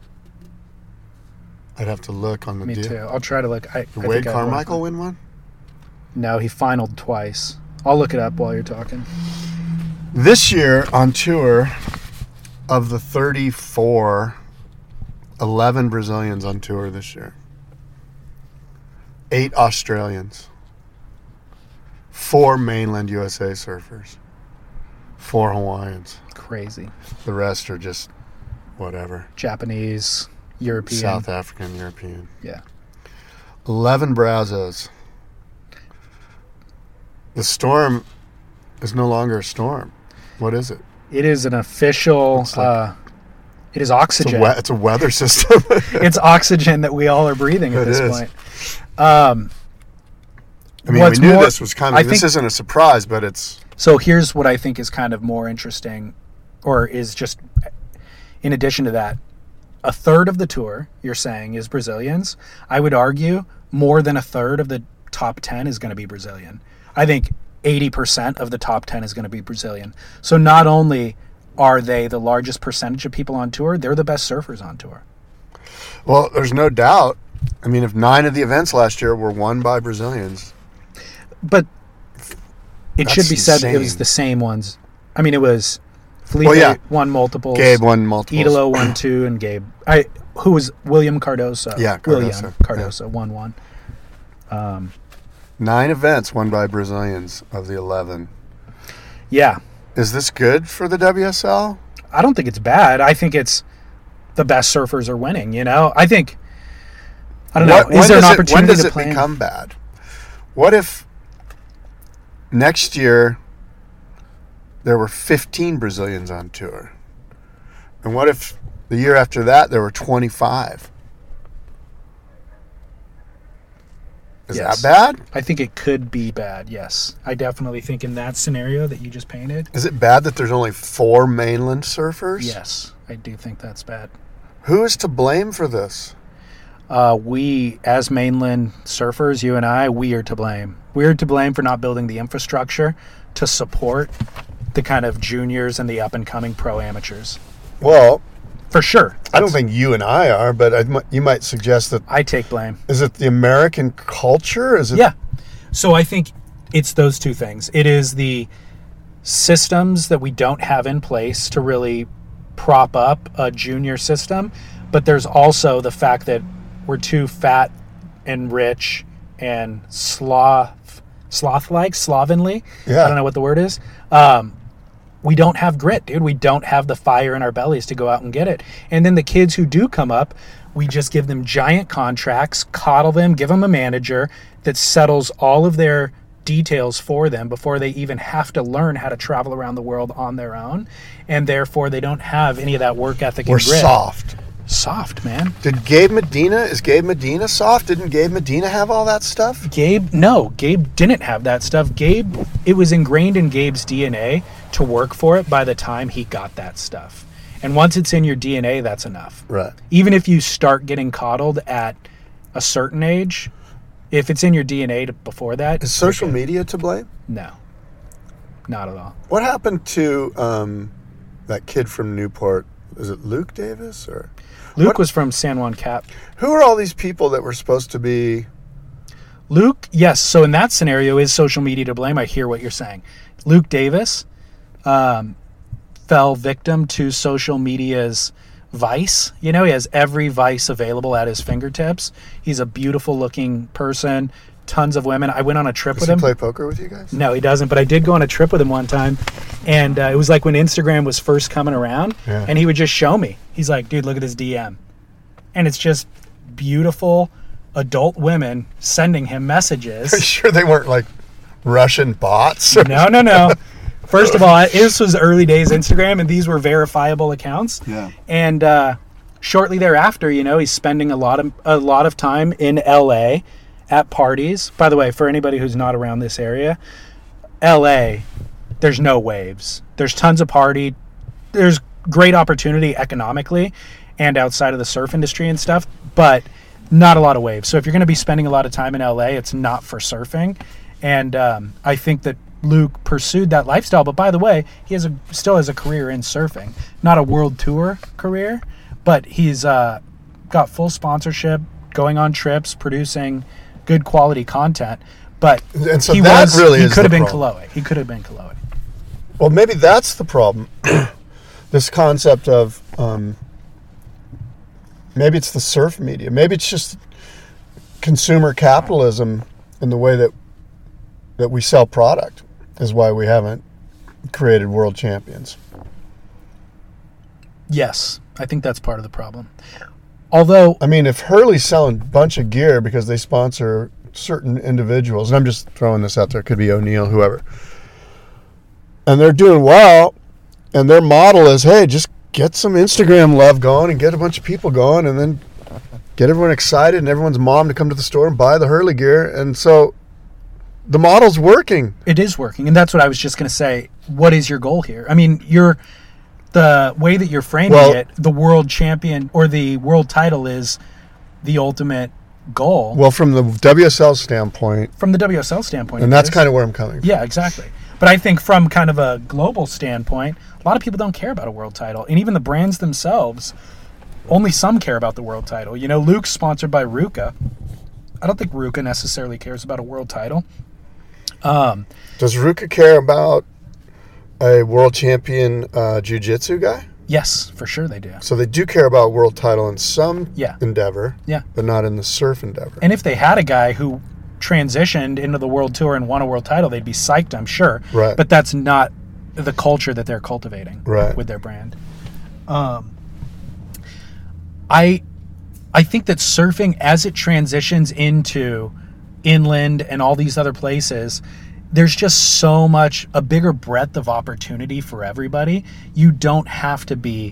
I'd have to look on the Me deal. too. I'll try to look. I, Did I Wade think I had one. Carmichael win one? No, he finaled twice. I'll look it up while you're talking. This year on tour, of the thirty-four, eleven Brazilians on tour this year. Eight Australians. Four mainland U S A surfers. Four Hawaiians. Crazy. The rest are just whatever. Japanese, European. South African, European. Yeah. eleven Brazos. The storm is no longer a storm. What is it? It is an official. It's like- uh, it is It's oxygen. a, we- it's a weather system. It's oxygen that we all are breathing at It this is. point. Um, I mean, what's we knew more- this was coming. I This think- isn't a surprise, but it's... So here's what I think is kind of more interesting, or is just in addition to that. A third of the tour, you're saying, is Brazilians. I would argue more than a third of the top ten is going to be Brazilian. I think eighty percent of the top ten is going to be Brazilian. So not only are they the largest percentage of people on tour, they're the best surfers on tour. Well, there's no doubt. I mean, if nine of the events last year were won by Brazilians, But It That's should be said that it was insane. the same ones. I mean, it was Felipe Well, yeah. won multiples. Gabe won multiples. Idolo won two, and Gabe. I who was William Cardoso. Yeah, Cardoso. William Cardoso won one. Um, Nine events won by Brazilians of the eleven. Yeah. Is this good for the W S L? I don't think it's bad. I think it's the best surfers are winning, you know? I think, I don't know, What- is there an does it- opportunity When does to it play in- become bad? What if next year there were fifteen Brazilians on tour? And what if the year after that there were twenty-five? Is Yes. that bad? I think it could be bad, yes. I definitely think in that scenario that you just painted, Is it bad that there's only four mainland surfers? yes, I do think that's bad. Who is to blame for this? Uh, we, as mainland surfers, you and I, we are to blame. We're to blame for not building the infrastructure to support the kind of juniors and the up-and-coming pro amateurs. Well, For sure. I don't think you and I are, but I, mi- you might suggest that. I take blame. Is it the American culture? Is it? Yeah. So I think it's those two things. It is the systems that we don't have in place to really prop up a junior system, but there's also the fact that we're too fat and rich and sloth, sloth-like, slovenly. Yeah. I don't know what the word is. Um, we don't have grit, dude. We don't have the fire in our bellies to go out and get it. And then the kids who do come up, we just give them giant contracts, coddle them, give them a manager that settles all of their details for them before they even have to learn how to travel around the world on their own. And therefore, they don't have any of that work ethic We're and grit. soft. Soft, man. Did Gabe Medina, is Gabe Medina soft? Didn't Gabe Medina have all that stuff? Gabe, no, Gabe didn't have that stuff. Gabe, it was ingrained in Gabe's D N A to work for it by the time he got that stuff. And once it's in your D N A, that's enough. Right. Even if you start getting coddled at a certain age, if it's in your D N A to, before that. Is social media to blame? No. Not at all. What happened to um, that kid from Newport? Is it Luke Davis or? Luke What- was from San Juan Cap. Who are all these people that were supposed to be? Luke, yes. So in that scenario, is social media to blame? I hear what you're saying. Luke Davis um, fell victim to social media's vice. You know, he has every vice available at his fingertips. He's a beautiful looking person. Tons of women. I went on a trip Does with he him. play poker with you guys? No, he doesn't. But I did go on a trip with him one time, and uh, it was like when Instagram was first coming around, Yeah. and he would just show me. He's like, "Dude, look at this D M," and it's just beautiful adult women sending him messages. Pretty sure they weren't like Russian bots. or- No, no, no. First of all, I- this was early days Instagram, and these were verifiable accounts. Yeah. And uh, shortly thereafter, you know, he's spending a lot of a lot of time in L A at parties. By the way, for anybody who's not around this area, L A, there's no waves. There's tons of party. There's great opportunity economically and outside of the surf industry and stuff, but not a lot of waves. So if you're going to be spending a lot of time in L A, it's not for surfing. And um, I think that Luke pursued that lifestyle. But by the way, he has a, still has a career in surfing, not a world tour career, but he's uh, got full sponsorship, going on trips, producing good quality content. But And so he that was, really he is could have the been problem. Koloe. He could have been Koloe. Well, maybe that's the problem. This concept of um, maybe it's the surf media. Maybe it's just consumer capitalism in the way that that we sell product is why we haven't created world champions. Yes, I think that's part of the problem. Although, I mean, if Hurley's selling a bunch of gear because they sponsor certain individuals, and I'm just throwing this out there, it could be O'Neill, whoever, and they're doing well, and their model is, hey, just get some Instagram love going and get a bunch of people going, and then get everyone excited and everyone's mom to come to the store and buy the Hurley gear. And so the model's working. it is working, and that's what I was just going to say. What is your goal here? I mean, you're the way that you're framing Well- it, the world champion or the world title is the ultimate goal. Well, from the W S L standpoint, From the W S L standpoint, and it that's is. kind of where I'm coming from. Yeah, exactly. But I think from kind of a global standpoint, a lot of people don't care about a world title. And even the brands themselves, only some care about the world title. You know, Luke's sponsored by Ruka. I don't think Ruka necessarily cares about a world title. Um, Does Ruka care about a world champion uh, jiu-jitsu guy? Yes, for sure they do. So they do care about world title in some Yeah. endeavor, Yeah. but not in the surf endeavor. And if they had a guy who transitioned into the world tour and won a world title, they'd be psyched, I'm sure. Right. But that's not the culture that they're cultivating Right. with their brand. Um, I, I think that surfing, as it transitions into inland and all these other places, there's just so much, a bigger breadth of opportunity for everybody. You don't have to be,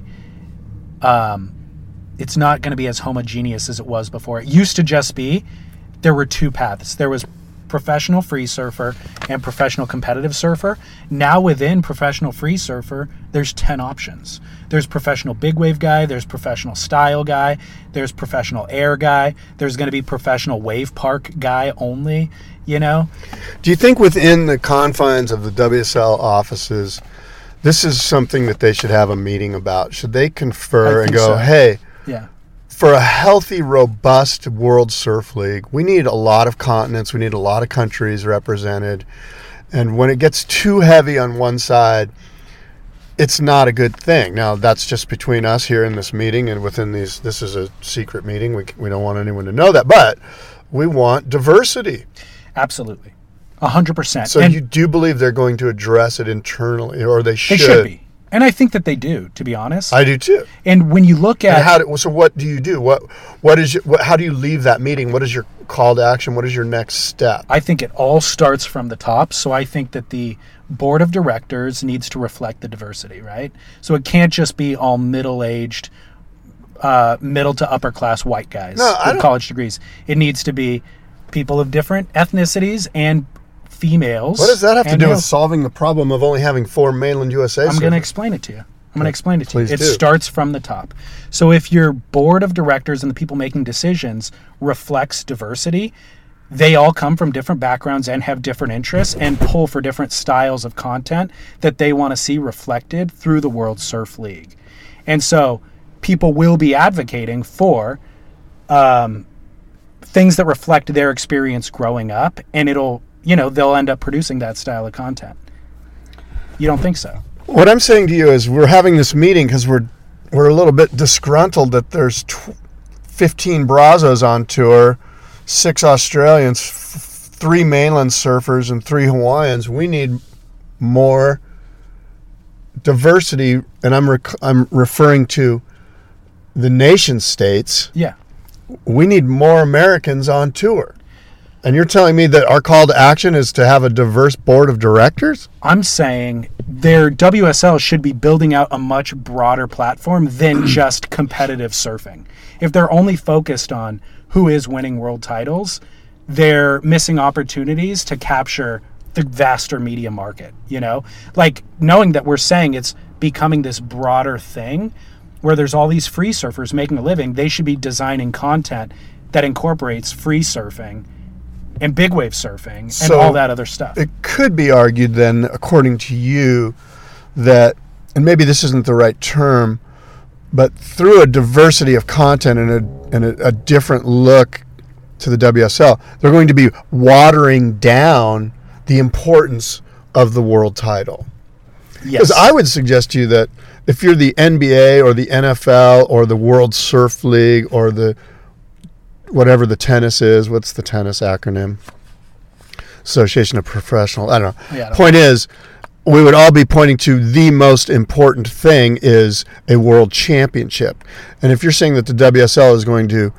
um, it's not going to be as homogeneous as it was before. It used to just be, there were two paths. There was professional free surfer and professional competitive surfer. Now within professional free surfer, there's ten options. There's professional big wave guy, there's professional style guy, there's professional air guy, there's going to be professional wave park guy only, you know? Do you think within the confines of the W S L offices, this is something that they should have a meeting about? Should they confer I and think go, so. hey, Yeah. for a healthy, robust World Surf League, we need a lot of continents, we need a lot of countries represented. And when it gets too heavy on one side, it's not a good thing. Now, that's just between us here in this meeting and within these, this is a secret meeting. We, we don't want anyone to know that, but we want diversity. Absolutely. A hundred percent. So And you do believe they're going to address it internally, or they should? they should be. And I think that they do, to be honest. I do too. And when you look at And how do, so what do you do? What what is your, what, how do you leave that meeting? What is your call to action? What is your next step? I think it all starts from the top. So I think that the board of directors needs to reflect the diversity, right? So it can't just be all middle-aged, uh, middle to upper class white guys No, I with don't- college degrees. It needs to be people of different ethnicities and females. What does that have to and do with males. solving the problem of only having four mainland U S A? I'm going to surfers? explain it to you. I'm going to explain it to Please you. It do. starts from the top. So if your board of directors and the people making decisions reflects diversity, they all come from different backgrounds and have different interests and pull for different styles of content that they want to see reflected through the World Surf League. And so people will be advocating for um, things that reflect their experience growing up, and it'll, you know, they'll end up producing that style of content. You don't think so? What I'm saying to you is we're having this meeting because we're we're a little bit disgruntled that there's tw- fifteen Brazos on tour, six Australians, f- three mainland surfers, and three Hawaiians. We need more diversity, and I'm rec- I'm referring to the nation states. Yeah. We need more Americans on tour. And you're telling me that our call to action is to have a diverse board of directors? I'm saying their W S L should be building out a much broader platform than just competitive surfing. If they're only focused on who is winning world titles, they're missing opportunities to capture the vaster media market, you know? Like, knowing that we're saying it's becoming this broader thing where there's all these free surfers making a living, they should be designing content that incorporates free surfing and big wave surfing and So all that other stuff. It could be argued then, according to you, that, and maybe this isn't the right term, but through a diversity of content and a, and a, a different look to the W S L, they're going to be watering down the importance of the world title. Because Yes. I would suggest to you that if you're the N B A or the N F L or the World Surf League or the whatever the tennis is, what's the tennis acronym? Association of Professional, I don't know. Yeah, I don't Point is, we would all be pointing to the most important thing is a world championship. And if you're saying that the W S L is going to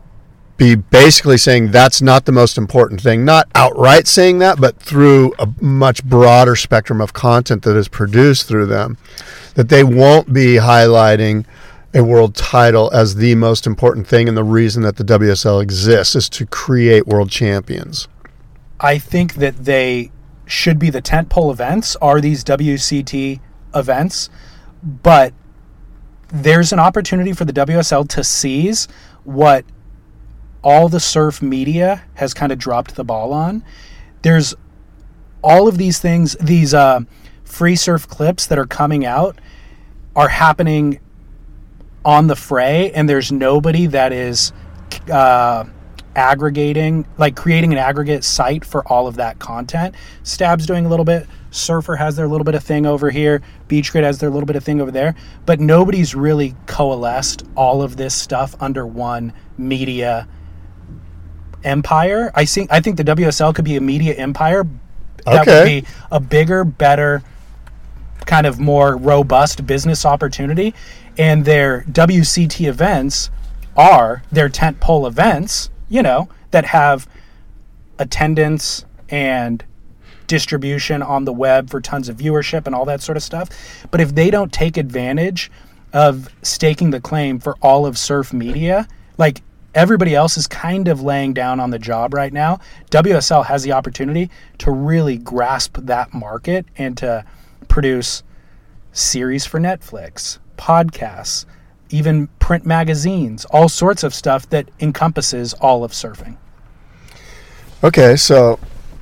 be basically saying that's not the most important thing, not outright saying that, but through a much broader spectrum of content that is produced through them, that they won't be highlighting a world title as the most important thing, and the reason that the W S L exists is to create world champions. I think that they should be the tentpole events are these W C T events, but there's an opportunity for the W S L to seize what all the surf media has kind of dropped the ball on. There's all of these things, these uh, free surf clips that are coming out are happening on the fray, and there's nobody that is uh, aggregating, like creating an aggregate site for all of that content. Stab's doing a little bit. Surfer has their little bit of thing over here. Beach Grit has their little bit of thing over there. But nobody's really coalesced all of this stuff under one media empire. I think I think the W S L could be a media empire. That Okay. would be a bigger, better, kind of more robust business opportunity. And their W C T events are their tentpole events, you know, that have attendance and distribution on the web for tons of viewership and all that sort of stuff. But if they don't take advantage of staking the claim for all of surf media, like everybody else is kind of laying down on the job right now, W S L has the opportunity to really grasp that market and to produce series for Netflix, podcasts, even print magazines, all sorts of stuff that encompasses all of surfing. Okay, so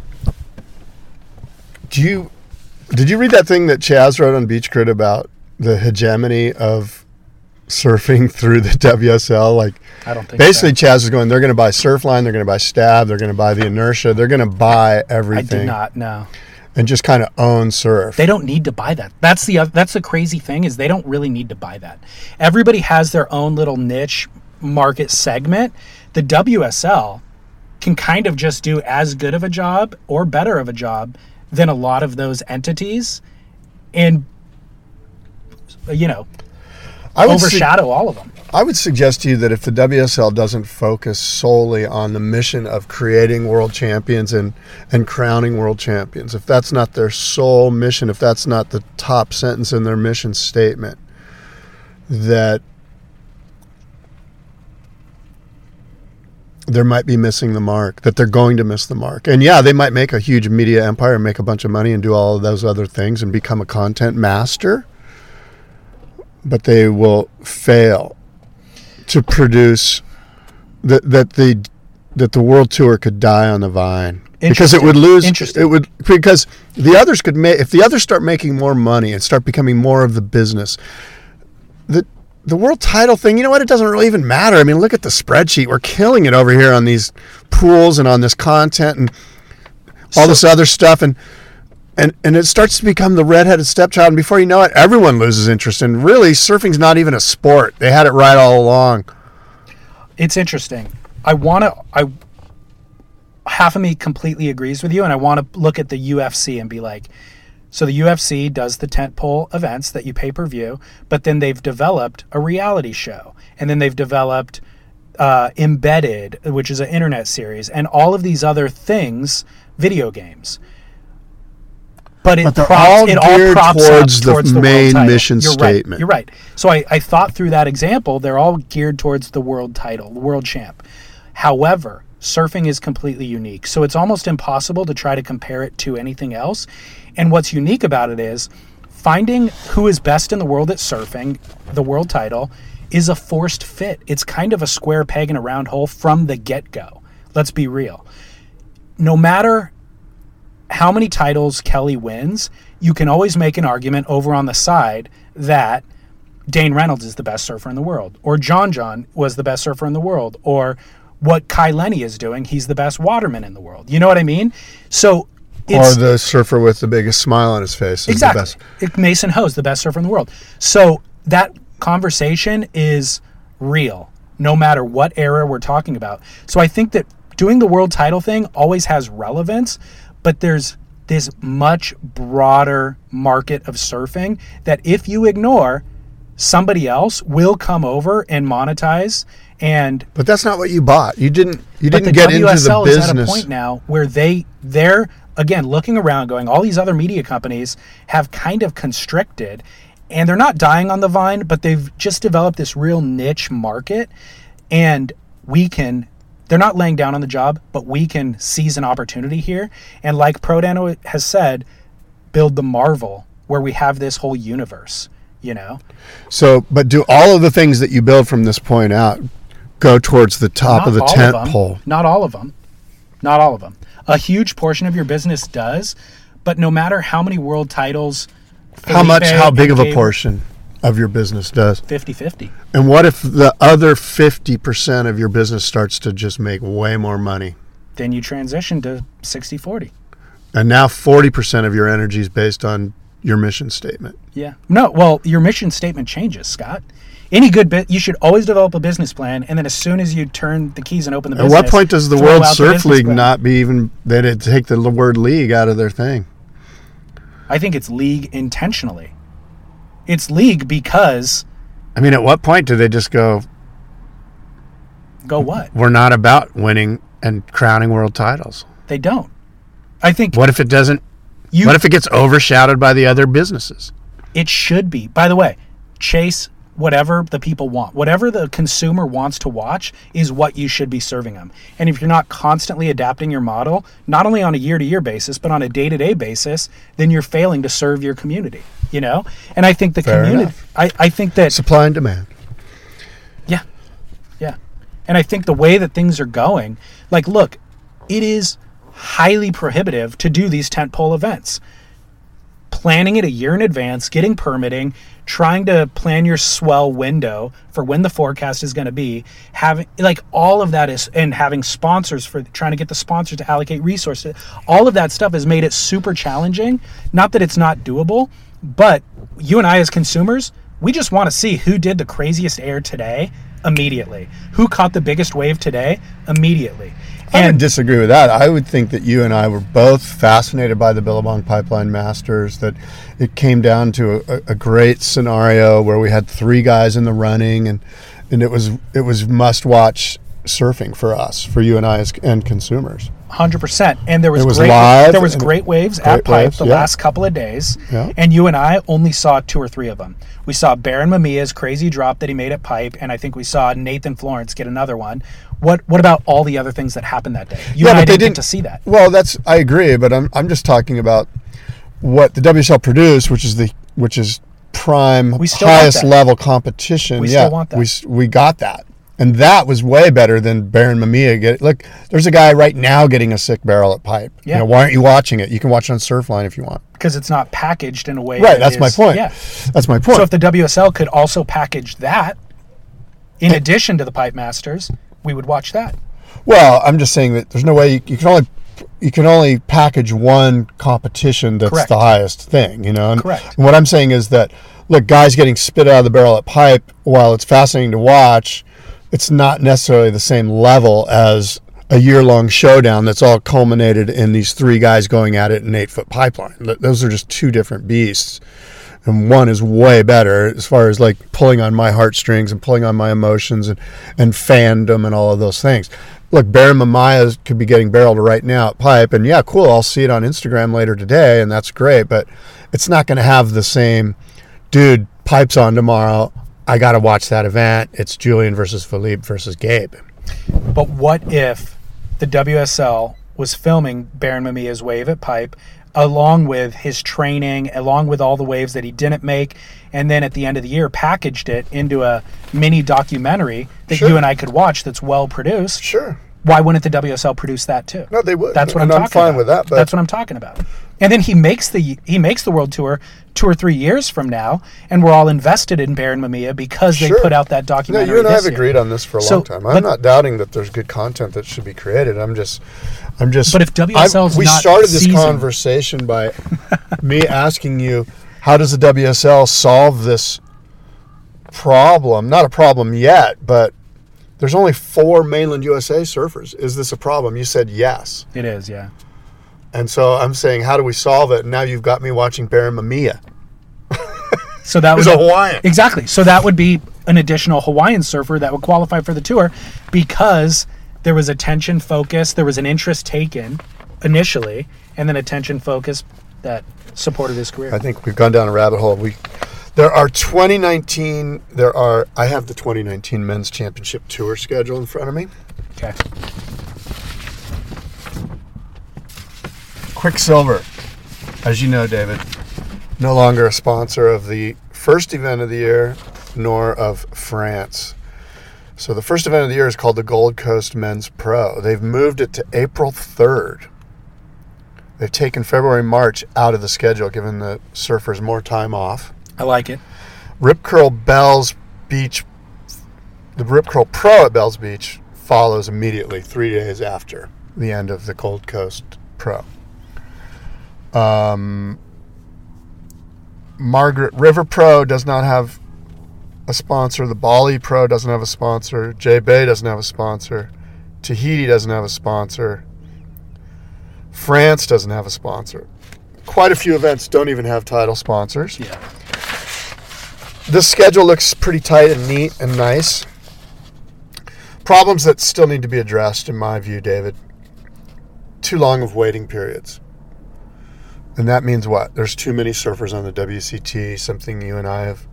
do you did you read that thing that Chaz wrote on Beach Grit about the hegemony of surfing through the W S L? Like, I don't think basically so. Chaz is going, they're going to buy Surfline, they're going to buy Stab, they're going to buy the Inertia, they're going to buy everything. I did not know. And just kind of own surf. They don't need to buy that. That's the that's the crazy thing, is they don't really need to buy that. Everybody has their own little niche market segment. The W S L can kind of just do as good of a job or better of a job than a lot of those entities, and you know, I would overshadow su- all of them. I would suggest to you that if the W S L doesn't focus solely on the mission of creating world champions and, and crowning world champions, if that's not their sole mission, if that's not the top sentence in their mission statement, that there might be missing the mark, that they're going to miss the mark. And yeah, they might make a huge media empire and make a bunch of money and do all of those other things and become a content master, but they will fail to produce that that the that the world tour could die on the vine, because it would lose it would because the others could make if the others start making more money and start becoming more of the business. The the world title thing, you know what? It doesn't really even matter. I mean, look at the spreadsheet. We're killing it over here on these pools and on this content and all so, this other stuff, and and and it starts to become the redheaded stepchild. And before you know it, everyone loses interest. And really, surfing's not even a sport. They had it right all along. It's interesting. I want to. I half of me completely agrees with you, and I want to look at the U F C and be like, so the U F C does the tentpole events that you pay per view, but then they've developed a reality show, and then they've developed uh, Embedded, which is an internet series, and all of these other things, video games. But it, but props, all it all props towards up the towards the main world title. mission You're statement. Right, you're right. So I, I thought through that example, they're all geared towards the world title, the world champ. However, surfing is completely unique. So it's almost impossible to try to compare it to anything else. And what's unique about it is finding who is best in the world at surfing, the world title, is a forced fit. It's kind of a square peg in a round hole from the get-go. Let's be real. No matter how many titles Kelly wins, you can always make an argument over on the side that Dane Reynolds is the best surfer in the world, or John John was the best surfer in the world, or what Kai Lenny is doing, he's the best waterman in the world. You know what I mean? So it's, or the surfer with the biggest smile on his face is exactly. the best. It, Mason Ho's the best surfer in the world. So that conversation is real, no matter what era we're talking about. So I think that doing the world title thing always has relevance, but there's this much broader market of surfing that if you ignore, somebody else will come over and monetize. And but that's not what you bought. You didn't. You but didn't the get W S L into the is business. at a point now where they they're again looking around, going, all these other media companies have kind of constricted, and they're not dying on the vine, but they've just developed this real niche market, and we can. They're not laying down on the job, but we can seize an opportunity here. And like Prodano has said, build the Marvel where we have this whole universe, you know? So, but do all of the things that you build from this point out go towards the top Not of the all tent of them. pole? Not all of them. Not all of them. A huge portion of your business does, but no matter how many world titles... How much, how big of a Gabe, portion of your business does? fifty-fifty. And what if the other fifty percent of your business starts to just make way more money? Then you transition to sixty forty. And now forty percent of your energy is based on your mission statement. Yeah. No, well, your mission statement changes, Scott. Any good bit, you should always develop a business plan, and then as soon as you turn the keys and open the At business, what point does the throw World out the Surf business League plan. not be even, they'd take the word league out of their thing? I think it's league intentionally. It's league because... I mean, at what point do they just go... Go what? We're not about winning and crowning world titles. They don't. I think... What if it doesn't... You, what if it gets overshadowed by the other businesses? It should be. By the way, chase whatever the people want. Whatever the consumer wants to watch is what you should be serving them. And if you're not constantly adapting your model, not only on a year-to-year basis, but on a day-to-day basis, then you're failing to serve your community, you know? And I think the Fair community... I, I think that... Supply and demand. Yeah. Yeah. And I think the way that things are going, like, look, it is highly prohibitive to do these tentpole events. Planning it a year in advance, getting permitting, trying to plan your swell window for when the forecast is going to be, having like all of that is, and having sponsors for trying to get the sponsors to allocate resources. All of that stuff has made it super challenging. Not that it's not doable, but you and I as consumers, we just want to see who did the craziest air today immediately. Who caught the biggest wave today immediately. I And would disagree with that. I would think that you and I were both fascinated by the Billabong Pipeline Masters, that it came down to a, a great scenario where we had three guys in the running, and, and it was it was must-watch surfing for us, for you and I as and consumers. one hundred percent. And there was, It was great live there was and- great waves Great at Pipe waves, the yeah. last couple of days. Yeah. And you and I only saw two or three of them. We saw Baron Mamiya's crazy drop that he made at Pipe, and I think we saw Nathan Florence get another one. What what about all the other things that happened that day? You Yeah, and I but they didn't, get didn't- to see that. Well, that's I agree, but I'm I'm just talking about what the W S L produced, which is the which is prime We still want highest that. level competition. We yeah, still want that. we s- we got that, and that was way better than Baron Mamiya get. Look, there's a guy right now getting a sick barrel at Pipe. Yeah. You know, why aren't you watching it? You can watch it on Surfline if you want. Because it's not packaged in a way. Right, that that's my is- point. Yeah. That's my point. So if the W S L could also package that, in addition to the Pipe Masters, we would watch that. Well, I'm just saying that there's no way you, you can only you can only package one competition that's Correct. the highest thing, you know. And, Correct. and what I'm saying is that look, guys getting spit out of the barrel at Pipe, while it's fascinating to watch, it's not necessarily the same level as a year-long showdown that's all culminated in these three guys going at it in an eight-foot pipeline. Th- Those are just two different beasts. And one is way better as far as like pulling on my heartstrings and pulling on my emotions and, and fandom and all of those things. Look, Baron Mamiya could be getting barreled right now at Pipe, and yeah, cool, I'll see it on Instagram later today, and that's great, but it's not going to have the same, dude, Pipe's on tomorrow, I got to watch that event, it's Julian versus Philippe versus Gabe. But what if the W S L was filming Baron Mamiya's wave at Pipe along with his training, along with all the waves that he didn't make, and then at the end of the year packaged it into a mini documentary that Sure. you and I could watch that's well produced? Sure. Why wouldn't the W S L produce that too? No, they would. That's what And I'm I'm talking fine about. with that, but- That's what I'm talking about. And then he makes the he makes the world tour two or three years from now, and we're all invested in Baron Mamiya because they Sure. put out that No, documentary. you and I this have year. agreed on this for a So, long time. I'm but- not doubting that there's good content that should be created. I'm just, I'm just. But if W S L 's I've- we not started this seasoned- conversation by me asking you, how does the W S L solve this problem? Not a problem yet, but there's only four mainland U S A surfers. Is this a problem? You said yes. It is, yeah. And so I'm saying, how do we solve it? And now you've got me watching Baron Mamiya. So that He's was a Hawaiian. Exactly. So that would be an additional Hawaiian surfer that would qualify for the tour because there was attention focus, there was an interest taken initially, and then attention focus that supported his career. I think we've gone down a rabbit hole. We there are twenty nineteen. There are. I have the twenty nineteen Men's Championship Tour schedule in front of me. Okay. Quicksilver, as you know, David, no longer a sponsor of the first event of the year, nor of France. So the first event of the year is called the Gold Coast Men's Pro. They've moved it to April third. They've taken February, March out of the schedule, giving the surfers more time off. I like it. Rip Curl Bells Beach, the Rip Curl Pro at Bells Beach follows immediately three days after the end of the Gold Coast Pro. Um, Margaret River Pro does not have a sponsor. The Bali Pro doesn't have a sponsor. J-Bay doesn't have a sponsor. Tahiti doesn't have a sponsor. France doesn't have a sponsor. Quite a few events don't even have title sponsors. Yeah. This schedule looks pretty tight and neat and nice. Problems that still need to be addressed, in my view, David. Too long of waiting periods. And that means what? There's too many surfers on the W C T, something you and I have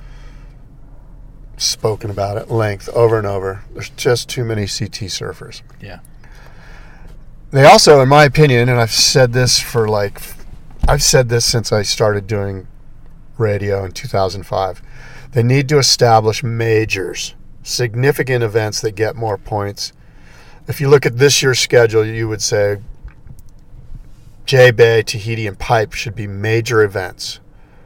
spoken about at length over and over. There's just too many C T surfers. Yeah. They also, in my opinion, and I've said this for like, I've said this since I started doing radio in two thousand five, they need to establish majors, significant events that get more points. If you look at this year's schedule, you would say J-Bay, Tahiti, and Pipe should be major events.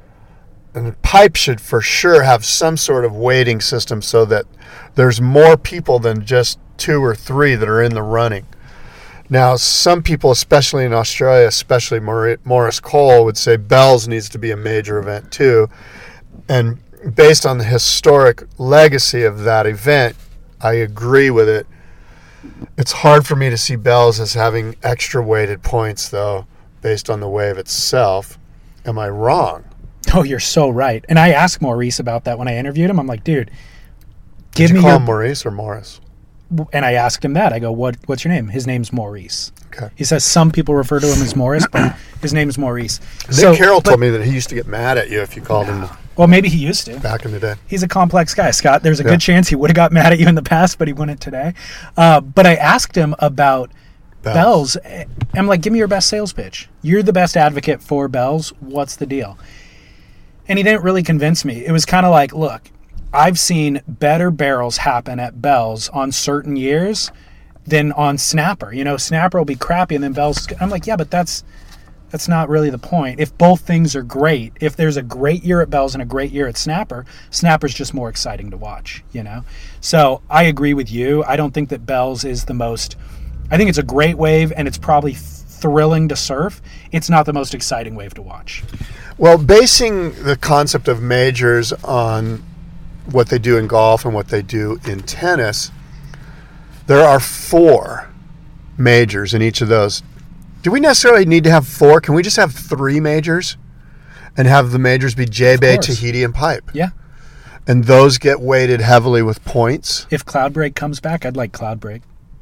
And Pipe should for sure have some sort of weighting system so that there's more people than just two or three that are in the running. Now, some people, especially in Australia, especially Morris Cole, would say Bells needs to be a major event too. And based on the historic legacy of that event, I agree with it. It's hard for me to see Bells as having extra weighted points, though, based on the wave itself. Am I wrong? Oh, you're so right. And I asked Maurice about that when I interviewed him. I'm like, dude, give Did you me call your... him Maurice or Morris? And I asked him that. I go, "What? What's your name?" His name's Maurice. Okay. He says some people refer to him as Morris, but his name is Maurice. Nick so, Carroll but, told me that he used to get mad at you if you called him. Well, maybe he used to. Back in the day. He's a complex guy, Scott. There's a Yeah. good chance he would have got mad at you in the past, but he wouldn't today. Uh, but I asked him about Bells. Bells. I'm like, give me your best sales pitch. You're the best advocate for Bells. What's the deal? And he didn't really convince me. It was kind of like, look, I've seen better barrels happen at Bells on certain years than on Snapper. You know, Snapper will be crappy and then Bells... I'm like, yeah, but that's that's not really the point. If both things are great, if there's a great year at Bells and a great year at Snapper, Snapper's just more exciting to watch, you know? So I agree with you. I don't think that Bells is the most... I think it's a great wave and it's probably thrilling to surf. It's not the most exciting wave to watch. Well, basing the concept of majors on what they do in golf and what they do in tennis, there are four majors in each of those. Do we necessarily need to have four? Can we just have three majors and have the majors be J-Bay, Tahiti, and Pipe? Yeah. And those get weighted heavily with points? If Cloudbreak comes back, I'd like Cloudbreak.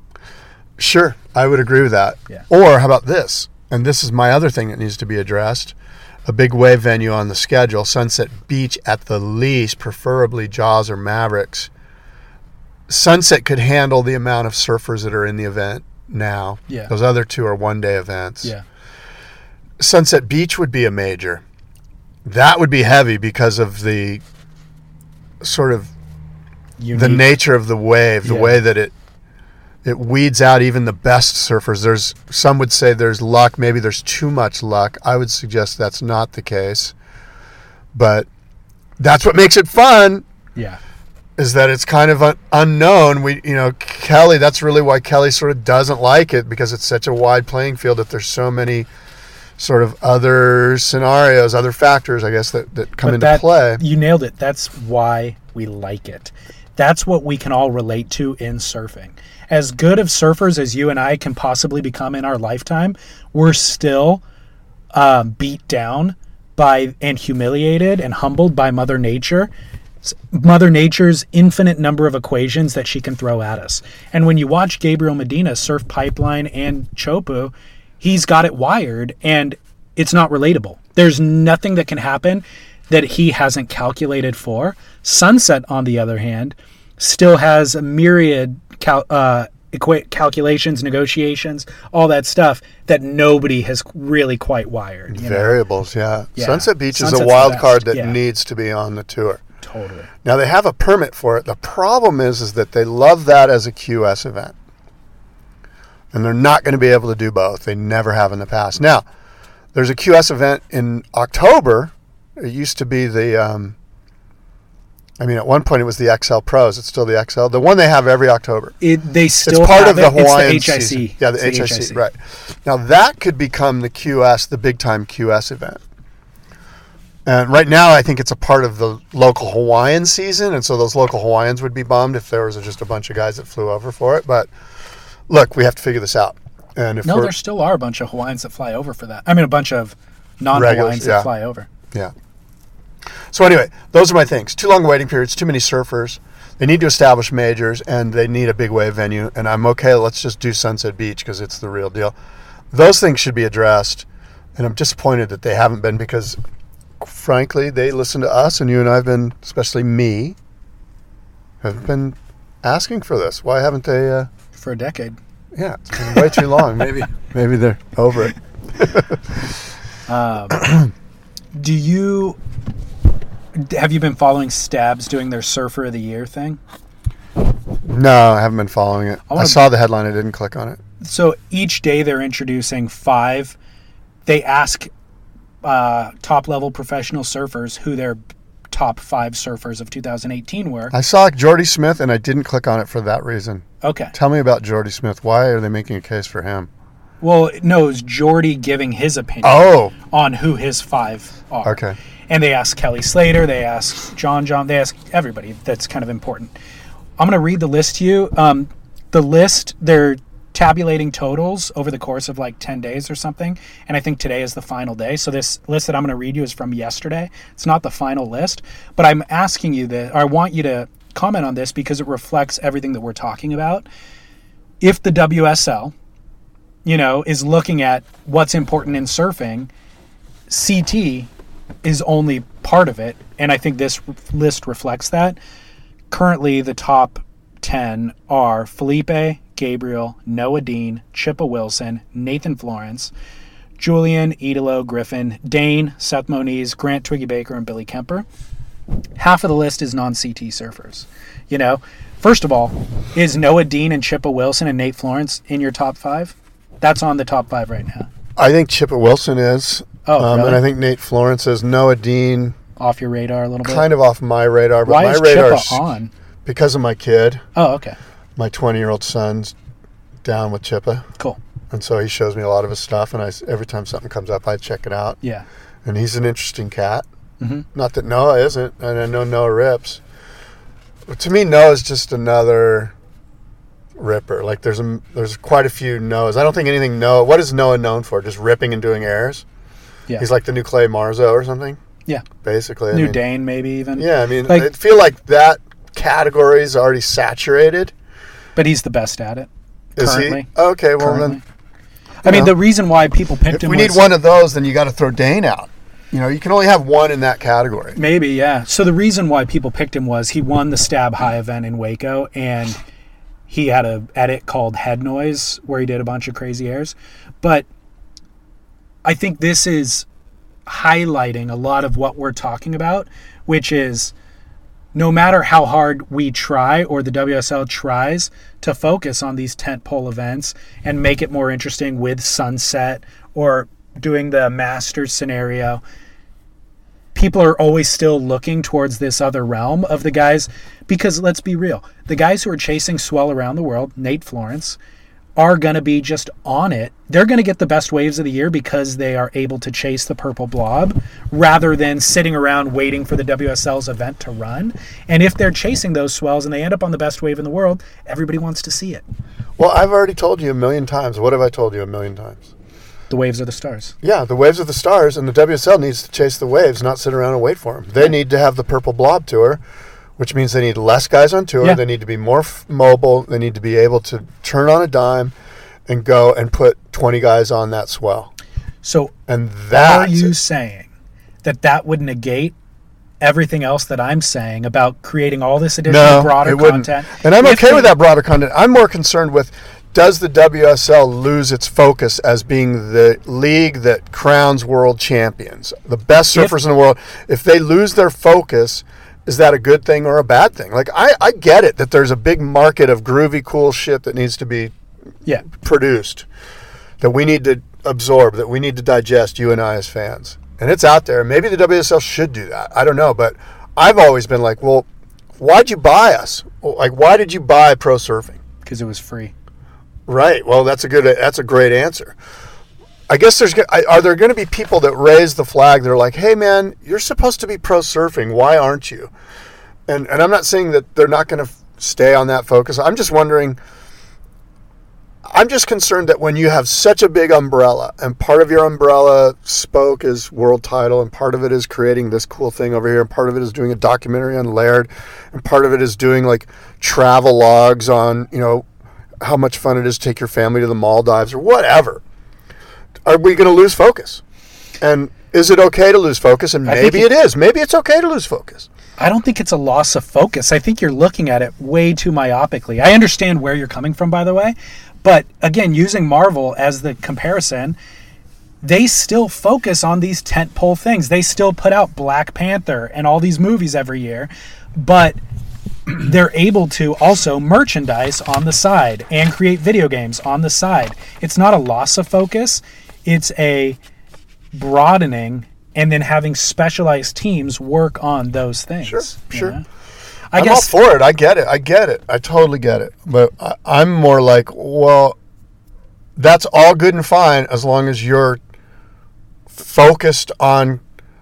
Sure, I would agree with that. Yeah. Or how about this? And this is my other thing that needs to be addressed. A big wave venue on the schedule, Sunset Beach at the least, preferably Jaws or Mavericks. Sunset could handle the amount of surfers that are in the event now. Yeah. Those other two are one-day events. Yeah. Sunset Beach would be a major. That would be heavy because of the sort of Unique. the nature of the wave, the Yeah. way that it it weeds out even the best surfers. There's some would say there's luck, maybe there's too much luck. I would suggest that's not the case. But that's what makes it fun. Yeah. Is that it's kind of un- unknown. We, you know, Kelly, that's really why Kelly sort of doesn't like it, because it's such a wide playing field that there's so many sort of other scenarios, other factors, I guess, that, that come But into that, play. You nailed it. That's why we like it. That's what we can all relate to in surfing. As good of surfers as you and I can possibly become in our lifetime, we're still um, beat down by and humiliated and humbled by Mother Nature. Mother Nature's infinite number of equations that she can throw at us. And when you watch Gabriel Medina surf Pipeline and Chopu, he's got it wired and it's not relatable. There's nothing that can happen that he hasn't calculated for. Sunset, on the other hand, still has a myriad cal- uh, equa- calculations, negotiations, all that stuff that nobody has really quite wired. You know? Variables, yeah. Yeah. Sunset Beach Sunset's is a the wild best. card that Yeah. needs to be on the tour. Totally. Now, they have a permit for it. The problem is, is that they love that as a Q S event. And they're not going to be able to do both. They never have in the past. Now, there's a Q S event in October. It used to be the um, I mean, at one point it was the X L Pros. It's still the X L. The one they have every October. It, they still it's part have of the it. Hawaiian It's the H I C. season. Yeah, the It's H I C, right. Now, that could become the Q S, the big-time Q S event. And right now, I think it's a part of the local Hawaiian season, and so those local Hawaiians would be bummed if there was just a bunch of guys that flew over for it. But, look, we have to figure this out. And if no, we're, there still are a bunch of Hawaiians that fly over for that. I mean, a bunch of non-Hawaiians yeah. that fly over. Yeah. So anyway, those are my things. Too long waiting periods, too many surfers. They need to establish majors, and they need a big wave venue. And I'm okay, let's just do Sunset Beach because it's the real deal. Those things should be addressed, and I'm disappointed that they haven't been because, frankly, they listen to us, and you and I have been, especially me, have been asking for this. Why haven't they? Uh, for a decade. Yeah, it's been way too long. Maybe, maybe they're over it. um, do you... Have you been following Stabs doing their Surfer of the Year thing? No, I haven't been following it. I, I saw the headline. I didn't click on it. So each day they're introducing five. They ask uh, top-level professional surfers who their top five surfers of two thousand eighteen were. I saw Jordy Smith, and I didn't click on it for that reason. Okay. Tell me about Jordy Smith. Why are they making a case for him? Well, no, it was Jordy giving his opinion oh. on who his five are. Okay. And they ask Kelly Slater, they ask John John, they ask everybody. That's kind of important. I'm going to read the list to you. Um, the list, they're tabulating totals over the course of like ten days or something. And I think today is the final day. So this list that I'm going to read you is from yesterday. It's not the final list. But I'm asking you that, or I want you to comment on this because it reflects everything that we're talking about. If the W S L, you know, is looking at what's important in surfing, C T is only part of it, and I think this list reflects that. Currently, the top ten are Felipe, Gabriel, Noah Dean, Chippa Wilson, Nathan Florence, Julian, Idolo, Griffin, Dane, Seth Moniz, Grant Twiggy Baker, and Billy Kemper. Half of the list is non-C T surfers. You know, first of all, is Noah Dean and Chippa Wilson and Nate Florence in your top five? That's on the top five right now. I think Chippa Wilson is. Oh, um, really? And I think Nate Florence is. Noah Dean. Off your radar a little bit? Kind of off my radar. But Why my is radar Chippa on? Because of my kid. Oh, okay. My twenty-year-old son's down with Chippa. Cool. And so he shows me a lot of his stuff, and I, every time something comes up, I check it out. Yeah. And he's an interesting cat. Mm-hmm. Not that Noah isn't, and I know Noah rips. But to me, Noah's just another ripper. Like there's a, there's quite a few Noahs. I don't think anything Noah. What is Noah known for? Just ripping and doing airs. Yeah. He's like the new Clay Marzo or something. Yeah. Basically. New I mean, Dane maybe even. Yeah, I mean, like, I feel like that category is already saturated. But he's the best at it. Is currently. he? Okay, well currently. then. I mean, know, the reason why people picked if him we was, need one of those, then you got to throw Dane out. You know, you can only have one in that category. Maybe, yeah. So the reason why people picked him was he won the Stab High event in Waco, and he had a edit called Head Noise where he did a bunch of crazy airs. But I think this is highlighting a lot of what we're talking about, which is no matter how hard we try or the W S L tries to focus on these tentpole events and make it more interesting with Sunset or doing the Masters scenario, people are always still looking towards this other realm of the guys, because let's be real, the guys who are chasing swell around the world, Nate Florence, are going to be just on it. They're going to get the best waves of the year because they are able to chase the purple blob rather than sitting around waiting for the W S L's event to run. And if they're chasing those swells and they end up on the best wave in the world, everybody wants to see it. Well, I've already told you a million times. What have I told you a million times? The waves are the stars. Yeah, the waves are the stars, and the W S L needs to chase the waves, not sit around and wait for them. They right. need to have the purple blob tour, which means they need less guys on tour. Yeah. They need to be more f- mobile. They need to be able to turn on a dime and go and put twenty guys on that swell. So and that are you saying that that would negate everything else that I'm saying about creating all this additional no, broader it wouldn't. content? And I'm If okay they, with that broader content. I'm more concerned with, does the W S L lose its focus as being the league that crowns world champions, the best surfers if, in the world? If they lose their focus, is that a good thing or a bad thing? Like, I, I get it that there's a big market of groovy, cool shit that needs to be yeah. produced, that we need to absorb, that we need to digest, you and I as fans. And it's out there. Maybe the W S L should do that. I don't know. But I've always been like, well, why'd you buy us? Like, why did you buy Pro Surfing? Because it was free. Right. Well, that's a good. That's a great answer. I guess there's. Are there going to be people that raise the flag? They're like, "Hey, man, you're supposed to be pro surfing. Why aren't you?" And and I'm not saying that they're not going to stay on that focus. I'm just wondering. I'm just concerned that when you have such a big umbrella, and part of your umbrella spoke is world title, and part of it is creating this cool thing over here, and part of it is doing a documentary on Laird, and part of it is doing like travel logs on, you know, how much fun it is to take your family to the Maldives or whatever. Are we going to lose focus? And is it okay to lose focus? And maybe it, it is. Maybe it's okay to lose focus. I don't think it's a loss of focus. I think you're looking at it way too myopically. I understand where you're coming from, by the way. But again, using Marvel as the comparison, they still focus on these tentpole things. They still put out Black Panther and all these movies every year. But they're able to also merchandise on the side and create video games on the side. It's not a loss of focus. It's a broadening and then having specialized teams work on those things. Sure, sure. Know? I I'm guess, all for it. I get it. I get it. I totally get it. But I, I'm more like, well, that's all good and fine as long as you're focused on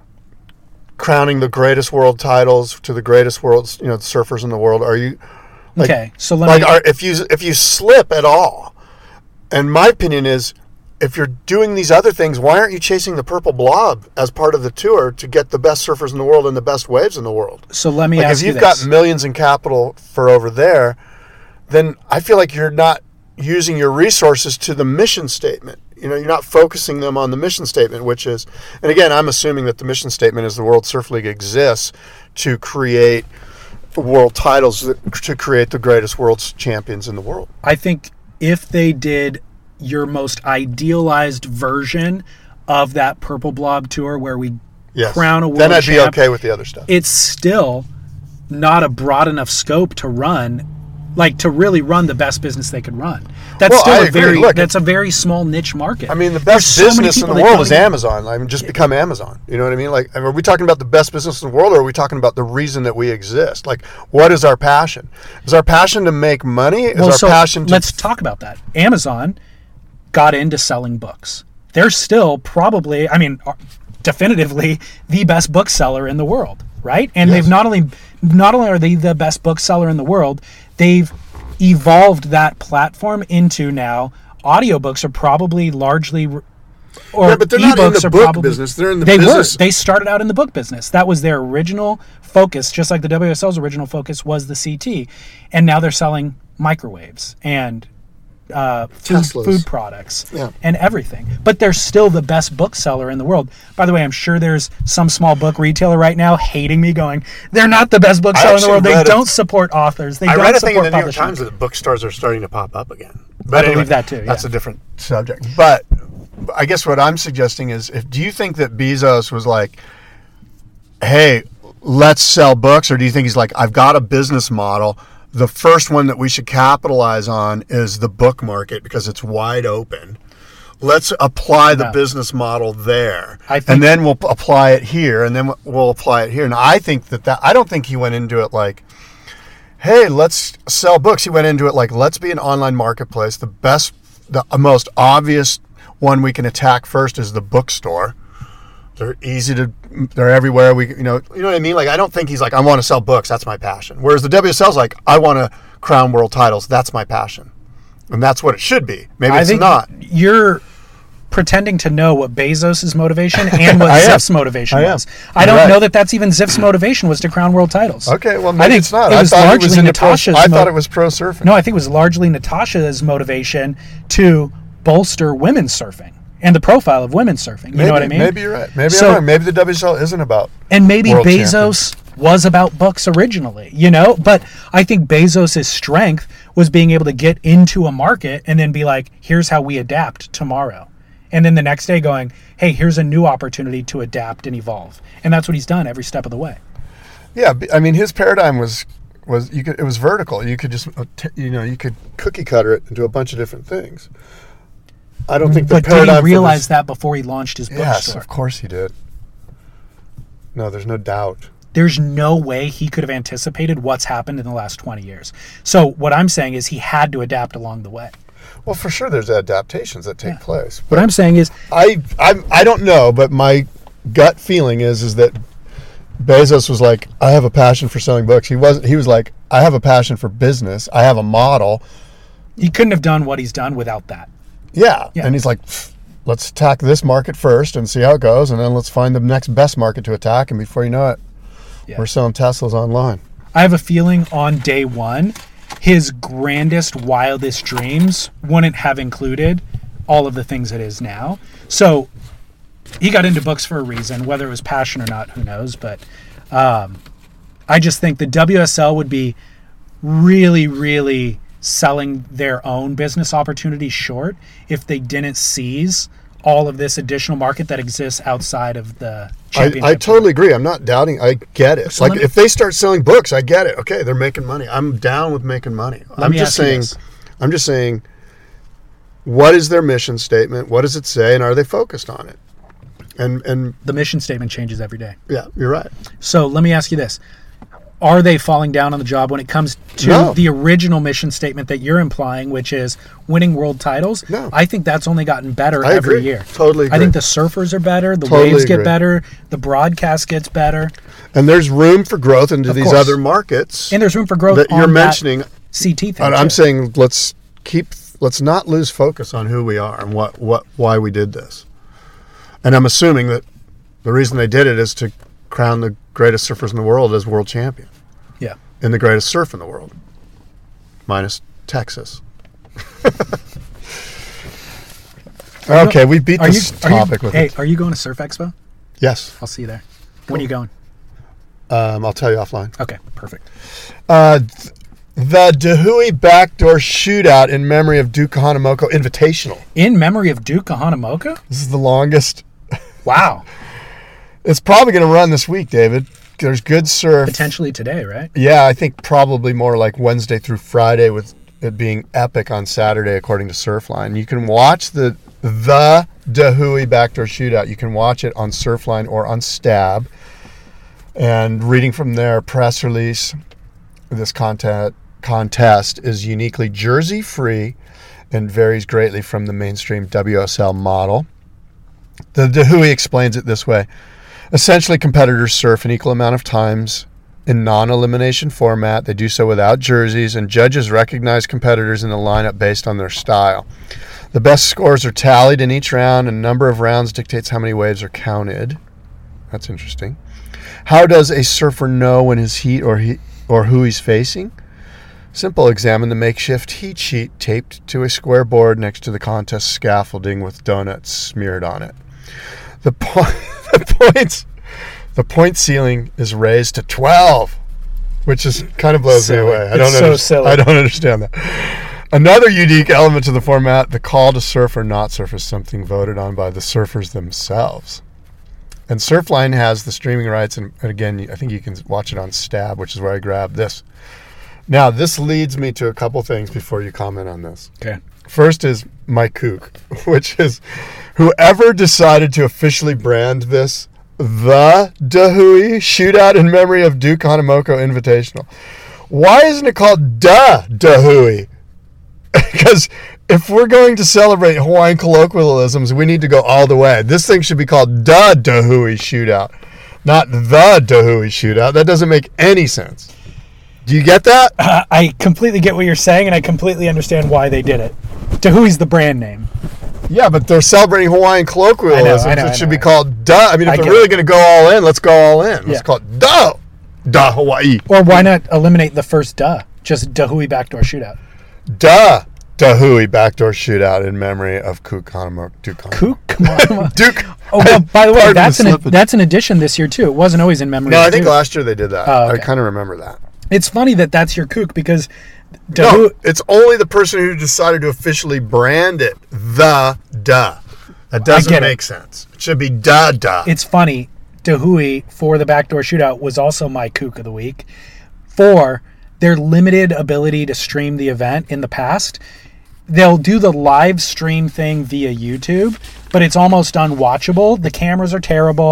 crowning the greatest world titles to the greatest world, you know, surfers in the world. Are you like, okay? So let like, me. Are, if you if you slip at all, and my opinion is, if you're doing these other things, why aren't you chasing the purple blob as part of the tour to get the best surfers in the world and the best waves in the world? So let me like ask if you you've this. got millions in capital for over there, then I feel like you're not using your resources to the mission statement. You know, you're not focusing them on the mission statement, which is, and again, I'm assuming that the mission statement is the World Surf League exists to create world titles, to create the greatest world champions in the world. I think if they did your most idealized version of that Purple Blob tour where we yes. crown a world then I'd champ, be okay with the other stuff. It's still not a broad enough scope to run, like to really run the best business they could run. That's well, still I a agree. very Look, that's a very small niche market. I mean, the best so business in the world is in. Amazon. I mean, just become Amazon. You know what I mean? Like, are we talking about the best business in the world, or are we talking about the reason that we exist? Like, what is our passion? Is our passion to make money? Is well, our so passion to let's talk about that. Amazon got into selling books. They're still probably, I mean, definitively the best bookseller in the world, right? And yes. they've not only not only are they the best bookseller in the world, they've evolved that platform into now audiobooks are probably largely or yeah, but they're not in the book probably, business. They're in the they business. Were. They started out in the book business. That was their original focus, just like the W S L's original focus was the C T. And now they're selling microwaves and uh, food, food products yeah. and everything. But they're still the best bookseller in the world. By the way, I'm sure there's some small book retailer right now hating me going, they're not the best bookseller in the world. They a, don't support authors. They I don't read a support thing in the New York publishing. Times that bookstores are starting to pop up again. But I anyway, believe that too. Yeah. That's a different subject. But I guess what I'm suggesting is, if do you think that Bezos was like, hey, let's sell books, or do you think he's like, I've got a business model. The first one that we should capitalize on is the book market because it's wide open. Let's apply the yeah. business model there, I think, and then we'll apply it here, and then we'll apply it here. And I think that, that I don't think he went into it like, hey, let's sell books. He went into it like, let's be an online marketplace. The best, the most obvious one we can attack first is the bookstore. They're easy to, they're everywhere. We, you know, you know what I mean? Like, I don't think he's like, I want to sell books. That's my passion. Whereas the W S L's like, I want to crown world titles. That's my passion. And that's what it should be. Maybe I it's think not. You're pretending to know what Bezos' motivation and what Ziff's motivation I was. I don't right. know that that's even Ziff's motivation was to crown world titles. Okay, well, maybe I think it's not. It was I thought largely it was in Natasha's. Pro, I mo- thought it was pro surfing. No, I think it was largely Natasha's motivation to bolster women's surfing and the profile of women's surfing. You maybe, know what I mean? Maybe you're right. Maybe so, I'm right. Maybe the W S L isn't about and maybe world Bezos champions. was about books originally, you know? But I think Bezos' strength was being able to get into a market and then be like, here's how we adapt tomorrow. And then the next day going, hey, here's a new opportunity to adapt and evolve. And that's what he's done every step of the way. Yeah, I mean, his paradigm was was you could it was vertical. You could just you know you could cookie cutter it into a bunch of different things. I don't think the but paradigm. But did he realize this, that before he launched his bookstore? Yes, of course he did. No, there's no doubt. there's no way he could have anticipated what's happened in the last twenty years. So what I'm saying is he had to adapt along the way. Well, for sure, there's adaptations that take yeah. place. What I'm saying is, I, I I don't know, but my gut feeling is is that Bezos was like, I have a passion for selling books. He wasn't. He was like, I have a passion for business. I have a model. He couldn't have done what he's done without that. Yeah, yeah. And he's like, let's attack this market first and see how it goes, and then let's find the next best market to attack. And before you know it, yeah. we're selling Teslas online. I have a feeling on day one, his grandest, wildest dreams wouldn't have included all of the things it is now. So he got into books for a reason, whether it was passion or not, who knows. But um, I just think the W S L would be really, really selling their own business opportunities short if they didn't seize all of this additional market that exists outside of the championship. I, I totally agree. I'm not doubting. I get it. So like me, if they start selling books, I get it. Okay, they're making money. I'm down with making money. I'm just saying. I'm just saying. What is their mission statement? What does it say? And are they focused on it? And and the mission statement changes every day. Yeah, you're right. So let me ask you this. Are they falling down on the job when it comes to no. the original mission statement that you're implying, which is winning world titles? No. I think that's only gotten better I every agree. year. Totally agree. I think the surfers are better, the totally waves agree. get better, the broadcast gets better. And there's room for growth into of these course. other markets. And there's room for growth that on you're mentioning. That C T thing. And I'm too. saying let's keep let's not lose focus on who we are and what, what why we did this. And I'm assuming that the reason they did it is to crown the greatest surfers in the world as world champion. Yeah. In the greatest surf in the world. Minus Texas. Okay, we beat are this you, topic you, with hey, it. are you going to Surf Expo? Yes. I'll see you there. Cool. When are you going? Um, I'll tell you offline. Okay, perfect. Uh, th- the Dahui Backdoor Shootout in memory of Duke Kahanamoku Invitational. In memory of Duke Kahanamoku? This is the longest. Wow. It's probably going to run this week, David. There's good surf. Potentially today, right? Yeah, I think probably more like Wednesday through Friday, with it being epic on Saturday, according to Surfline. You can watch the the Dahui Backdoor Shootout. You can watch it on Surfline or on Stab. And reading from their press release, this content, contest is uniquely jersey-free and varies greatly from the mainstream W S L model. The Dahui explains it this way. Essentially, competitors surf an equal amount of times in non-elimination format. They do so without jerseys, and judges recognize competitors in the lineup based on their style. The best scores are tallied in each round, and number of rounds dictates how many waves are counted. That's interesting. How does a surfer know when his heat or he, or who he's facing? Simple. Examine the makeshift heat sheet taped to a square board next to the contest scaffolding with donuts smeared on it. The, po- the points, the point ceiling is raised to twelve, which is kind of blows silly. me away. I It's don't so under- silly. I don't understand that. Another unique element to the format: the call to surf or not surf is something voted on by the surfers themselves. And Surfline has the streaming rights, and, and again, I think you can watch it on Stab, which is where I grabbed this. Now, this leads me to a couple things before you comment on this. Okay. First is my kook, which is whoever decided to officially brand this the Dahui Shootout in memory of Duke Kahanamoku Invitational. Why isn't it called Da Dahui? Because if we're going to celebrate Hawaiian colloquialisms, we need to go all the way. This thing should be called Da Dahui Shootout, not the Dahui Shootout. That doesn't make any sense. Do you get that? Uh, I completely get what you're saying, and I completely understand why they did it. Dahui's the brand name. Yeah, but they're celebrating Hawaiian colloquialisms. I know, I know, it should I know, be I know. called Da. I mean, if I they're get really it. going to go all in, let's go all in. Let's Yeah. call it Da. Da Hawaii. Or why not eliminate the first duh? Just Dahui Backdoor Shootout. Da Dahui Backdoor Shootout in memory of Duke Kahanamoku. Duke Kook? Come on. Duke. Oh, well, by the way, Pardon that's the an slippage. that's an addition this year too. It wasn't always in memory. No, of I think Duke. last year they did that. Oh, okay. I kind of remember that. It's funny that that's your kook because No, Dahui. it's only the person who decided to officially brand it the Da. That doesn't get it. make sense. It should be Da Da. It's funny. Dahui for the Backdoor Shootout was also my kook of the week for their limited ability to stream the event in the past. They'll do the live stream thing via YouTube, but it's almost unwatchable. The cameras are terrible.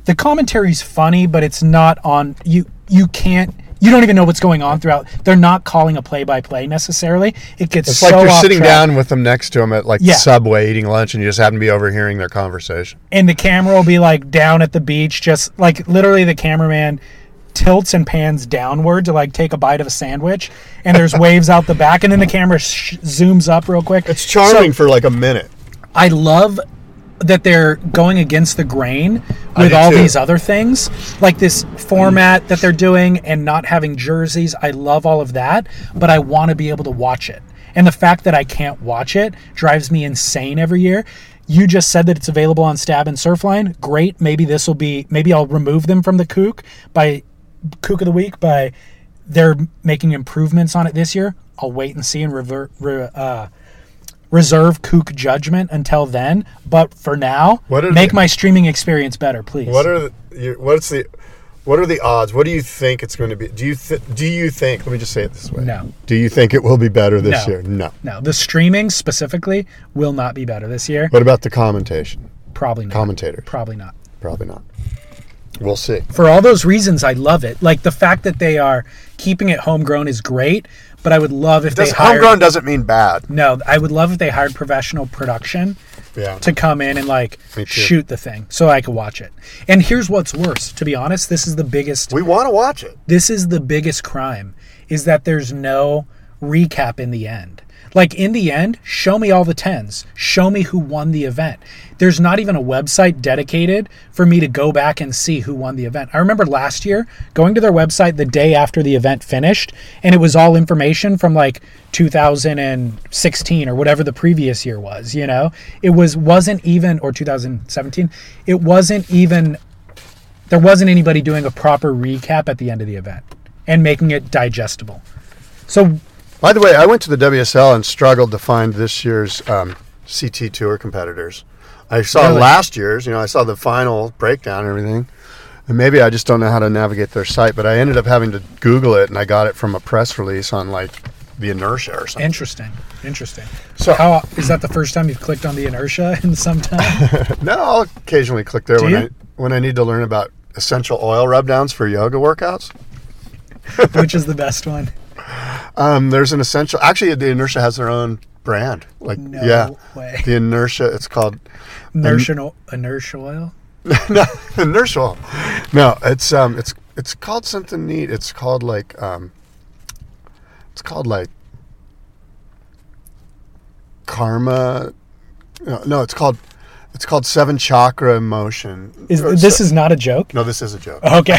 the commentary's funny, but it's not on. You you can't. You don't even know what's going on throughout. They're not calling a play-by-play necessarily. It gets It's so like you're off sitting track. down with them next to them at like Yeah. Subway eating lunch, and you just happen to be overhearing their conversation. And the camera will be like down at the beach, just like literally the cameraman tilts and pans downward to like take a bite of a sandwich, and there's waves out the back, and then the camera sh- zooms up real quick. It's charming So, for like a minute. I love that they're going against the grain I with do all too. these other things, like this format that they're doing and not having jerseys. I love all of that, but I want to be able to watch it. And the fact that I can't watch it drives me insane every year. You just said that it's available on Stab and Surfline. Great. Maybe this will be, maybe I'll remove them from the Kook by Kook of the Week by they're making improvements on it this year. I'll wait and see and revert, re, uh, reserve Kook judgment until then. But for now, What are make the- my streaming experience better, please. What are the, you, what's the what are the odds? What do you think it's going to be? Do you th- do you think? Let me just say it this way. No. Do you think it will be better this No. year? No. No, the streaming specifically will not be better this year. What about the commentation? Probably not. Commentators? Probably not. Probably not. We'll see. For all those reasons, I love it. Like the fact that they are keeping it homegrown is great, but I would love if Does, they hired. homegrown doesn't mean bad. No, I would love if they hired professional production Yeah. to come in and like Me too. shoot the thing so I could watch it. And here's what's worse, to be honest, this is the biggest We want to watch it. this is the biggest crime is that there's no recap in the end. Like in the end, show me all the tens. Show me who won the event. There's not even a website dedicated for me to go back and see who won the event. I remember last year going to their website the day after the event finished, and it was all information from like two thousand sixteen or whatever the previous year was, you know? It was wasn't even or two thousand seventeen. It wasn't even there wasn't anybody doing a proper recap at the end of the event and making it digestible. So By the way, I went to the W S L and struggled to find this year's um, C T Tour competitors. I saw Really? last year's, you know, I saw the final breakdown and everything. And maybe I just don't know how to navigate their site, but I ended up having to Google it, and I got it from a press release on like the Inertia or something. interesting, interesting. So- how is that the first time you've clicked on the Inertia in some time? No, I'll occasionally click there Do when you? I when I need to learn about essential oil rub downs for yoga workouts. Which is the best one? Um, there's an essential. Actually, the Inertia has their own brand. Like, No yeah, way. the Inertia. It's called Inertia, inertia oil. no Inertia oil. No, it's um, it's it's called something neat. It's called like um, it's called like Karma. No, no, it's called it's called Seven Chakra Emotion. Is Or this so- is not a joke? no, this is a joke. Okay.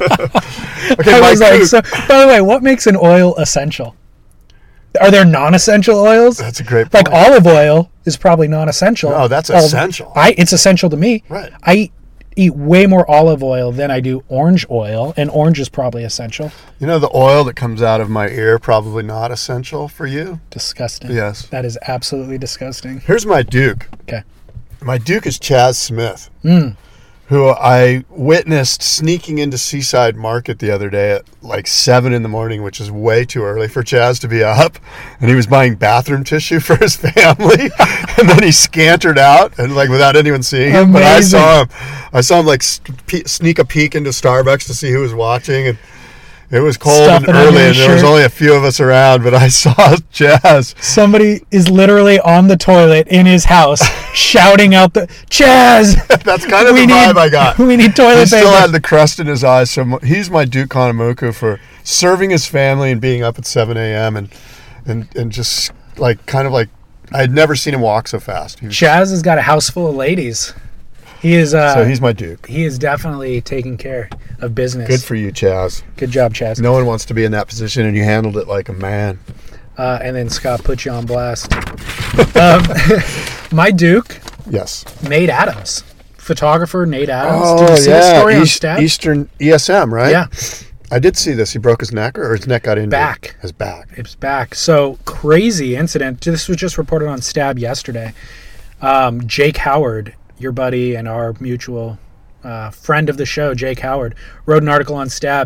Okay, I my was like, Kook- so. By the way, what makes an oil essential? Are there non-essential oils? That's a great Like point. olive oil is probably non-essential. No, that's Al- essential. I it's essential to me. Right. I eat, eat way more olive oil than I do orange oil, and orange is probably essential. You know, the oil that comes out of my ear probably not essential for you. Disgusting. Yes. That is absolutely disgusting. Here's my Duke. Okay. My Duke is Chaz Smith, Mm. who I witnessed sneaking into Seaside Market the other day at like seven in the morning, which is way too early for Chaz to be up. And he was buying bathroom tissue for his family. And then he scampered out and like without anyone seeing him. But I Amazing. saw him. I saw him like st- pe- sneak a peek into Starbucks to see who was watching. And it was cold Stuffing and under early, his and there was shirt. only a few of us around. But I saw Chaz. Somebody is literally on the toilet in his house shouting out the Chaz. That's kind of We the need- vibe I got. we need toilet He still paper. had the crust in his eyes, so mo- he's my Duke Kanamoku for serving his family and being up at seven a.m. and and and just like kind of like I had never seen him walk so fast. He was, Chaz has got a house full of ladies. He is. Uh, so he's my Duke. he is definitely taking care of business. Good for you, Chaz. Good job, Chaz. No one wants to be in that position, and you handled it like a man. Uh, and then Scott put you on blast. um, my Duke, Yes. Nate Adams, photographer Nate Adams. Oh Did you see the yeah, story on East- Stab? Eastern E S M, right? Yeah. I did see this. He broke his neck, or his neck got injured. Back. His back. It's back. So crazy incident. This was just reported on Stab yesterday. Um, Jake Howard, your buddy and our mutual uh, friend of the show, Jake Howard, wrote an article on Stab.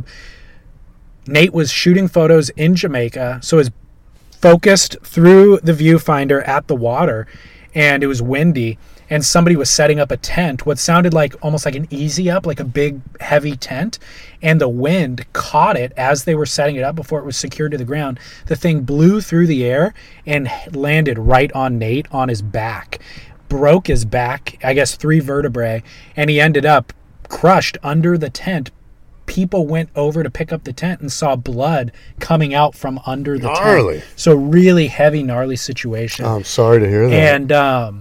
Nate was shooting photos in Jamaica, so is focused through the viewfinder at the water, and it was windy. and somebody was setting up a tent, what sounded like almost like an easy up, like a big heavy tent, and the wind caught it as they were setting it up before it was secured to the ground. The thing blew through the air and landed right on Nate on his back, broke his back, I guess three vertebrae, and he ended up crushed under the tent. People went over to pick up the tent and saw blood coming out from under the gnarly. tent. So really heavy, gnarly situation. Oh, I'm sorry to hear that. And um,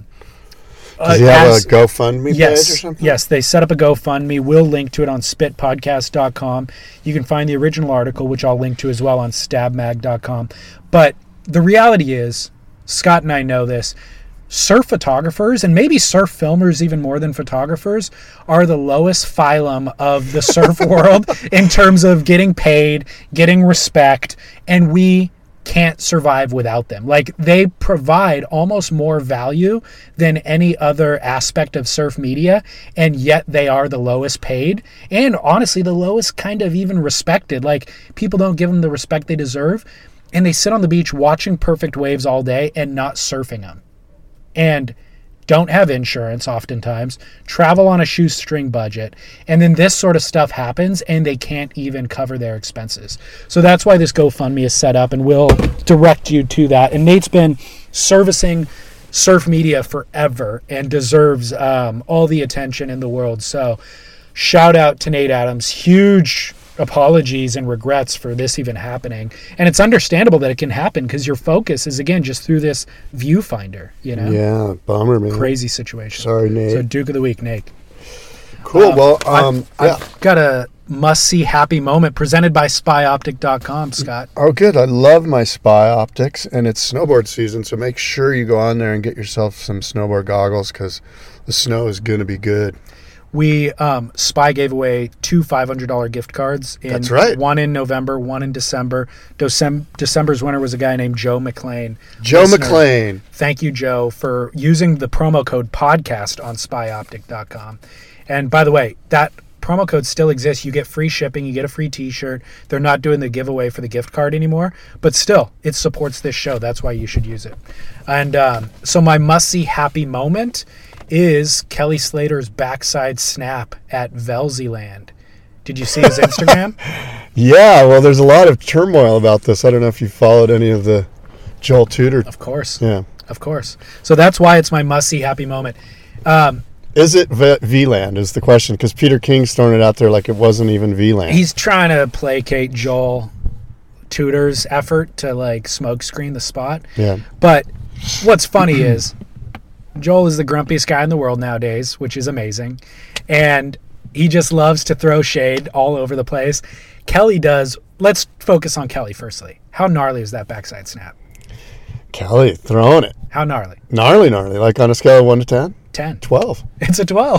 does he uh, have as, a GoFundMe yes, page or something? Yes, they set up a GoFundMe. We'll link to it on spit podcast dot com. You can find the original article, which I'll link to as well on stab mag dot com. But the reality is, Scott and I know this, surf photographers, and maybe surf filmers even more than photographers, are the lowest phylum of the surf world in terms of getting paid, getting respect, and we can't survive without them. Like, they provide almost more value than any other aspect of surf media, and yet they are the lowest paid, and honestly the lowest kind of even respected. Like, people don't give them the respect they deserve, and they sit on the beach watching perfect waves all day and not surfing them. And don't have insurance oftentimes, travel on a shoestring budget, and then this sort of stuff happens and they can't even cover their expenses. So that's why this GoFundMe is set up, and we'll direct you to that. And Nate's been servicing surf media forever and deserves um, all the attention in the world. So shout out to Nate Adams. Huge apologies and regrets for this even happening, and it's understandable that it can happen because your focus is again just through this viewfinder, you know. Yeah, bummer, man. Crazy situation. Sorry, Nate. So Duke of the Week, Nate. Cool. Uh, well, um, I've, yeah. I've got a must-see happy moment presented by spy optic dot com, Scott. Oh, good. I love my Spy Optics, and it's snowboard season, so make sure you go on there and get yourself some snowboard goggles because the snow is going to be good. We, um, Spy gave away two five hundred dollars gift cards. In, That's right. One in November, one in December. Decem- December's winner was a guy named Joe McLean. Joe Listener, McLean. Thank you, Joe, for using the promo code podcast on spy optic dot com. And by the way, that promo code still exists. You get free shipping. You get a free t-shirt. They're not doing the giveaway for the gift card anymore, but still, it supports this show. That's why you should use it. And um, so my must-see happy moment is Kelly Slater's backside snap at Velzyland. Did you see his Instagram? Yeah, well, there's a lot of turmoil about this. I don't know if you followed any of the Joel Tudor. Of course. Yeah. Of course. So that's why it's my must-see happy moment. Um, is it v- V-Land is the question, because Peter King's throwing it out there like it wasn't even V-Land. He's trying to placate Joel Tudor's effort to, like, smoke screen the spot. Yeah. But what's funny is Joel is the grumpiest guy in the world nowadays, which is amazing. And he just loves to throw shade all over the place. Kelly does. Let's focus on Kelly firstly. How gnarly is that backside snap? Kelly throwing it. How gnarly? Gnarly, gnarly. Like on a scale of one to ten? ten. twelve. It's a twelve.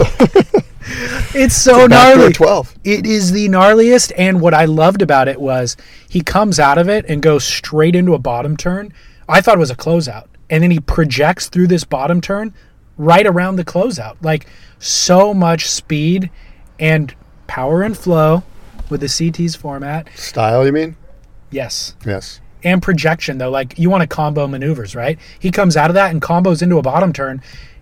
It's so it's a gnarly. twelve. It is the gnarliest. And what I loved about it was he comes out of it and goes straight into a bottom turn. I thought it was a closeout. And then he projects through this bottom turn right around the closeout. Like, so much speed and power and flow with the C T's format. Style, you mean? Yes. Yes. And projection, though. Like, you want to combo maneuvers, right? He comes out of that and combos into a bottom turn,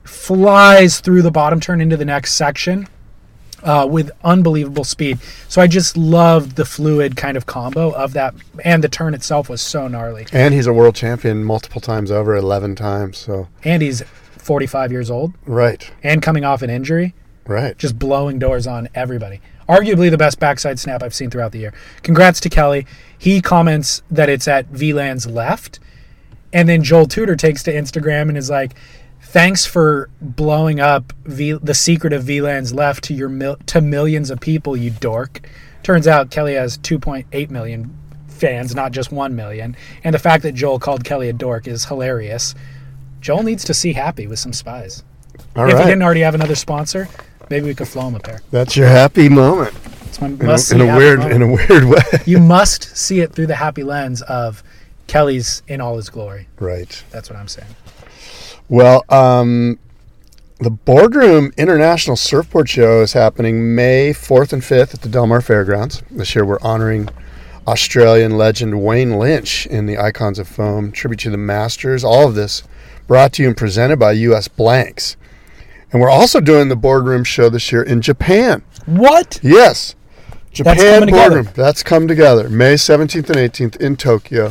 flies through the bottom turn into the next section uh, with unbelievable speed. So I just loved the fluid kind of combo of that. And the turn itself was so gnarly. And he's a world champion multiple times over, eleven times. So. And he's forty-five years old. Right. And coming off an injury. Right. Just blowing doors on everybody. Arguably the best backside snap I've seen throughout the year. Congrats to Kelly. He comments that it's at V-Land's left. And then Joel Tudor takes to Instagram and is like, thanks for blowing up v- the secret of V-Land's left to your mil- to millions of people, you dork. Turns out Kelly has two point eight million fans, not just one million. And the fact that Joel called Kelly a dork is hilarious. Joel needs to see Happy with some spies. All if right. he didn't already have another sponsor, maybe we could flow him a pair. That's your happy moment. It's my In must a, in a weird, moment. in a weird way. You must see it through the happy lens of Kelly's in all his glory. Right. That's what I'm saying. Well, um, the Boardroom International Surfboard Show is happening May fourth and fifth at the Del Mar Fairgrounds. This year we're honoring Australian legend Wayne Lynch in the Icons of Foam, tribute to the Masters. All of this brought to you and presented by U S Blanks. And we're also doing the boardroom show this year in Japan. What? Yes. Japan That's boardroom. together. That's come together. May seventeenth and eighteenth in Tokyo.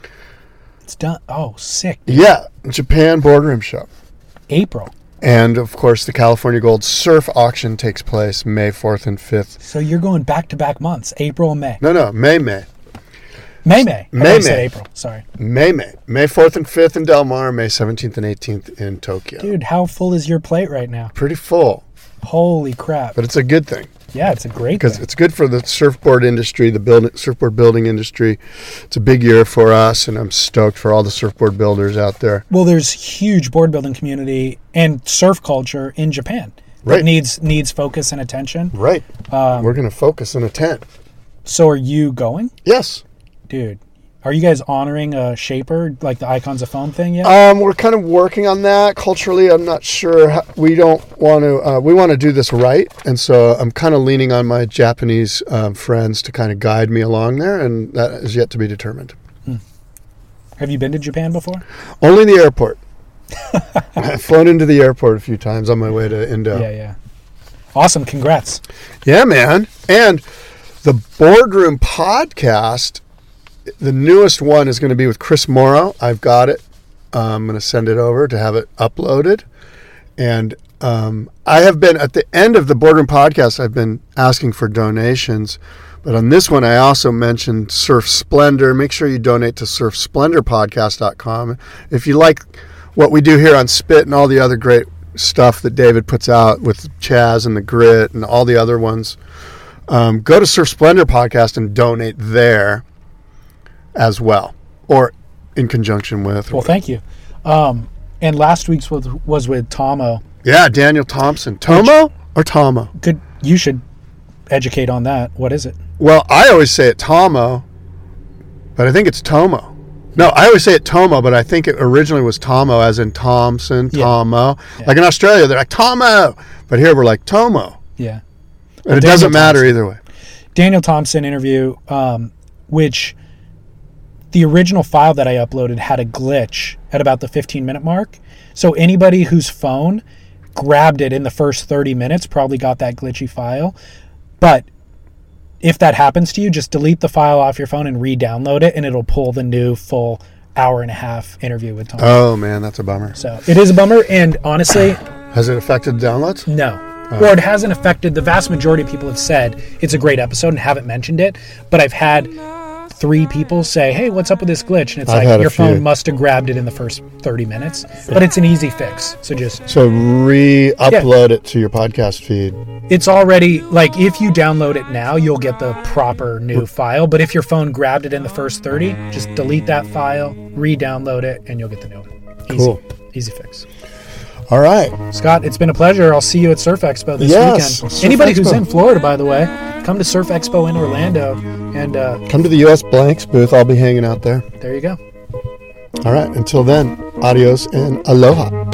It's done. Oh, sick. Dude. Yeah. Japan boardroom show. April. And, of course, the California Gold Surf Auction takes place May fourth and fifth. So you're going back-to-back months, April and May. No, no, May, May. May, May. I May, said May. April. Sorry. May, May. May fourth and fifth in Del Mar, May seventeenth and eighteenth in Tokyo. Dude, how full is your plate right now? Pretty full. Holy crap. But it's a good thing. Yeah, it's a great Because thing. it's good for the surfboard industry, the build, surfboard building industry. It's a big year for us, and I'm stoked for all the surfboard builders out there. Well, there's huge board building community and surf culture in Japan. Right. That needs needs focus and attention. Right. Um, We're going to focus in a tent. So are you going? Yes. Dude, are you guys honoring a shaper, like the Icons of Foam thing yet? Um, we're kind of working on that. Culturally, I'm not sure. How, we don't want to. Uh, we want to do this right, and so I'm kind of leaning on my Japanese um, friends to kind of guide me along there, and that is yet to be determined. Hmm. Have you been to Japan before? Only in the airport. I've flown into the airport a few times on my way to Indo. Yeah, yeah. Awesome. Congrats. Yeah, man. And the Boardroom podcast, the newest one is going to be with Chris Morrow. I've got it. Uh, I'm going to send it over to have it uploaded. And um, I have been, at the end of the Boardroom podcast, I've been asking for donations. But on this one, I also mentioned Surf Splendor. Make sure you donate to surf splendor podcast dot com. If you like what we do here on Spit and all the other great stuff that David puts out with Chaz and the Grit and all the other ones, um, go to Surf Splendor Podcast and donate there as well, or in conjunction with. Well, thank you. Um, and last week's was, was with Tomo. Yeah, Daniel Thompson. Tomo Which, or Tomo? Could you should educate on that. What is it? Well, I always say it Tomo, but I think it's Tomo. No, I always say it Tomo, but I think it originally was Tomo, as in Thompson, Yeah. Tomo. Yeah. Like in Australia, they're like Tomo, but here we're like Tomo. Yeah. And Well, it Daniel doesn't matter Thompson. either way. Daniel Thompson interview, um, which the original file that I uploaded had a glitch at about the fifteen minute mark. So anybody whose phone grabbed it in the first thirty minutes probably got that glitchy file. But if that happens to you, just delete the file off your phone and re-download it, and it'll pull the new full hour and a half interview with Tom. Oh, man, that's a bummer. So it is a bummer, and honestly... Has it affected downloads? No. Oh. Or it hasn't affected, the vast majority of people have said it's a great episode and haven't mentioned it, but I've had three people say, hey, what's up with this glitch? And it's I've like, had a your phone few. must have grabbed it in the first thirty minutes. But it's an easy fix. So just... So re-upload it to your podcast feed. It's already, like, if you download it now, you'll get the proper new file. But if your phone grabbed it in the first thirty, just delete that file, re-download it, and you'll get the new one. Easy. Cool. Easy fix. All right. Scott, it's been a pleasure. I'll see you at Surf Expo this Yes, weekend. Surf Anybody Expo. who's in Florida, by the way, come to Surf Expo in Orlando, and uh, Come to the U S Blanks booth. I'll be hanging out there. there you go. All right. Until then, adios and aloha.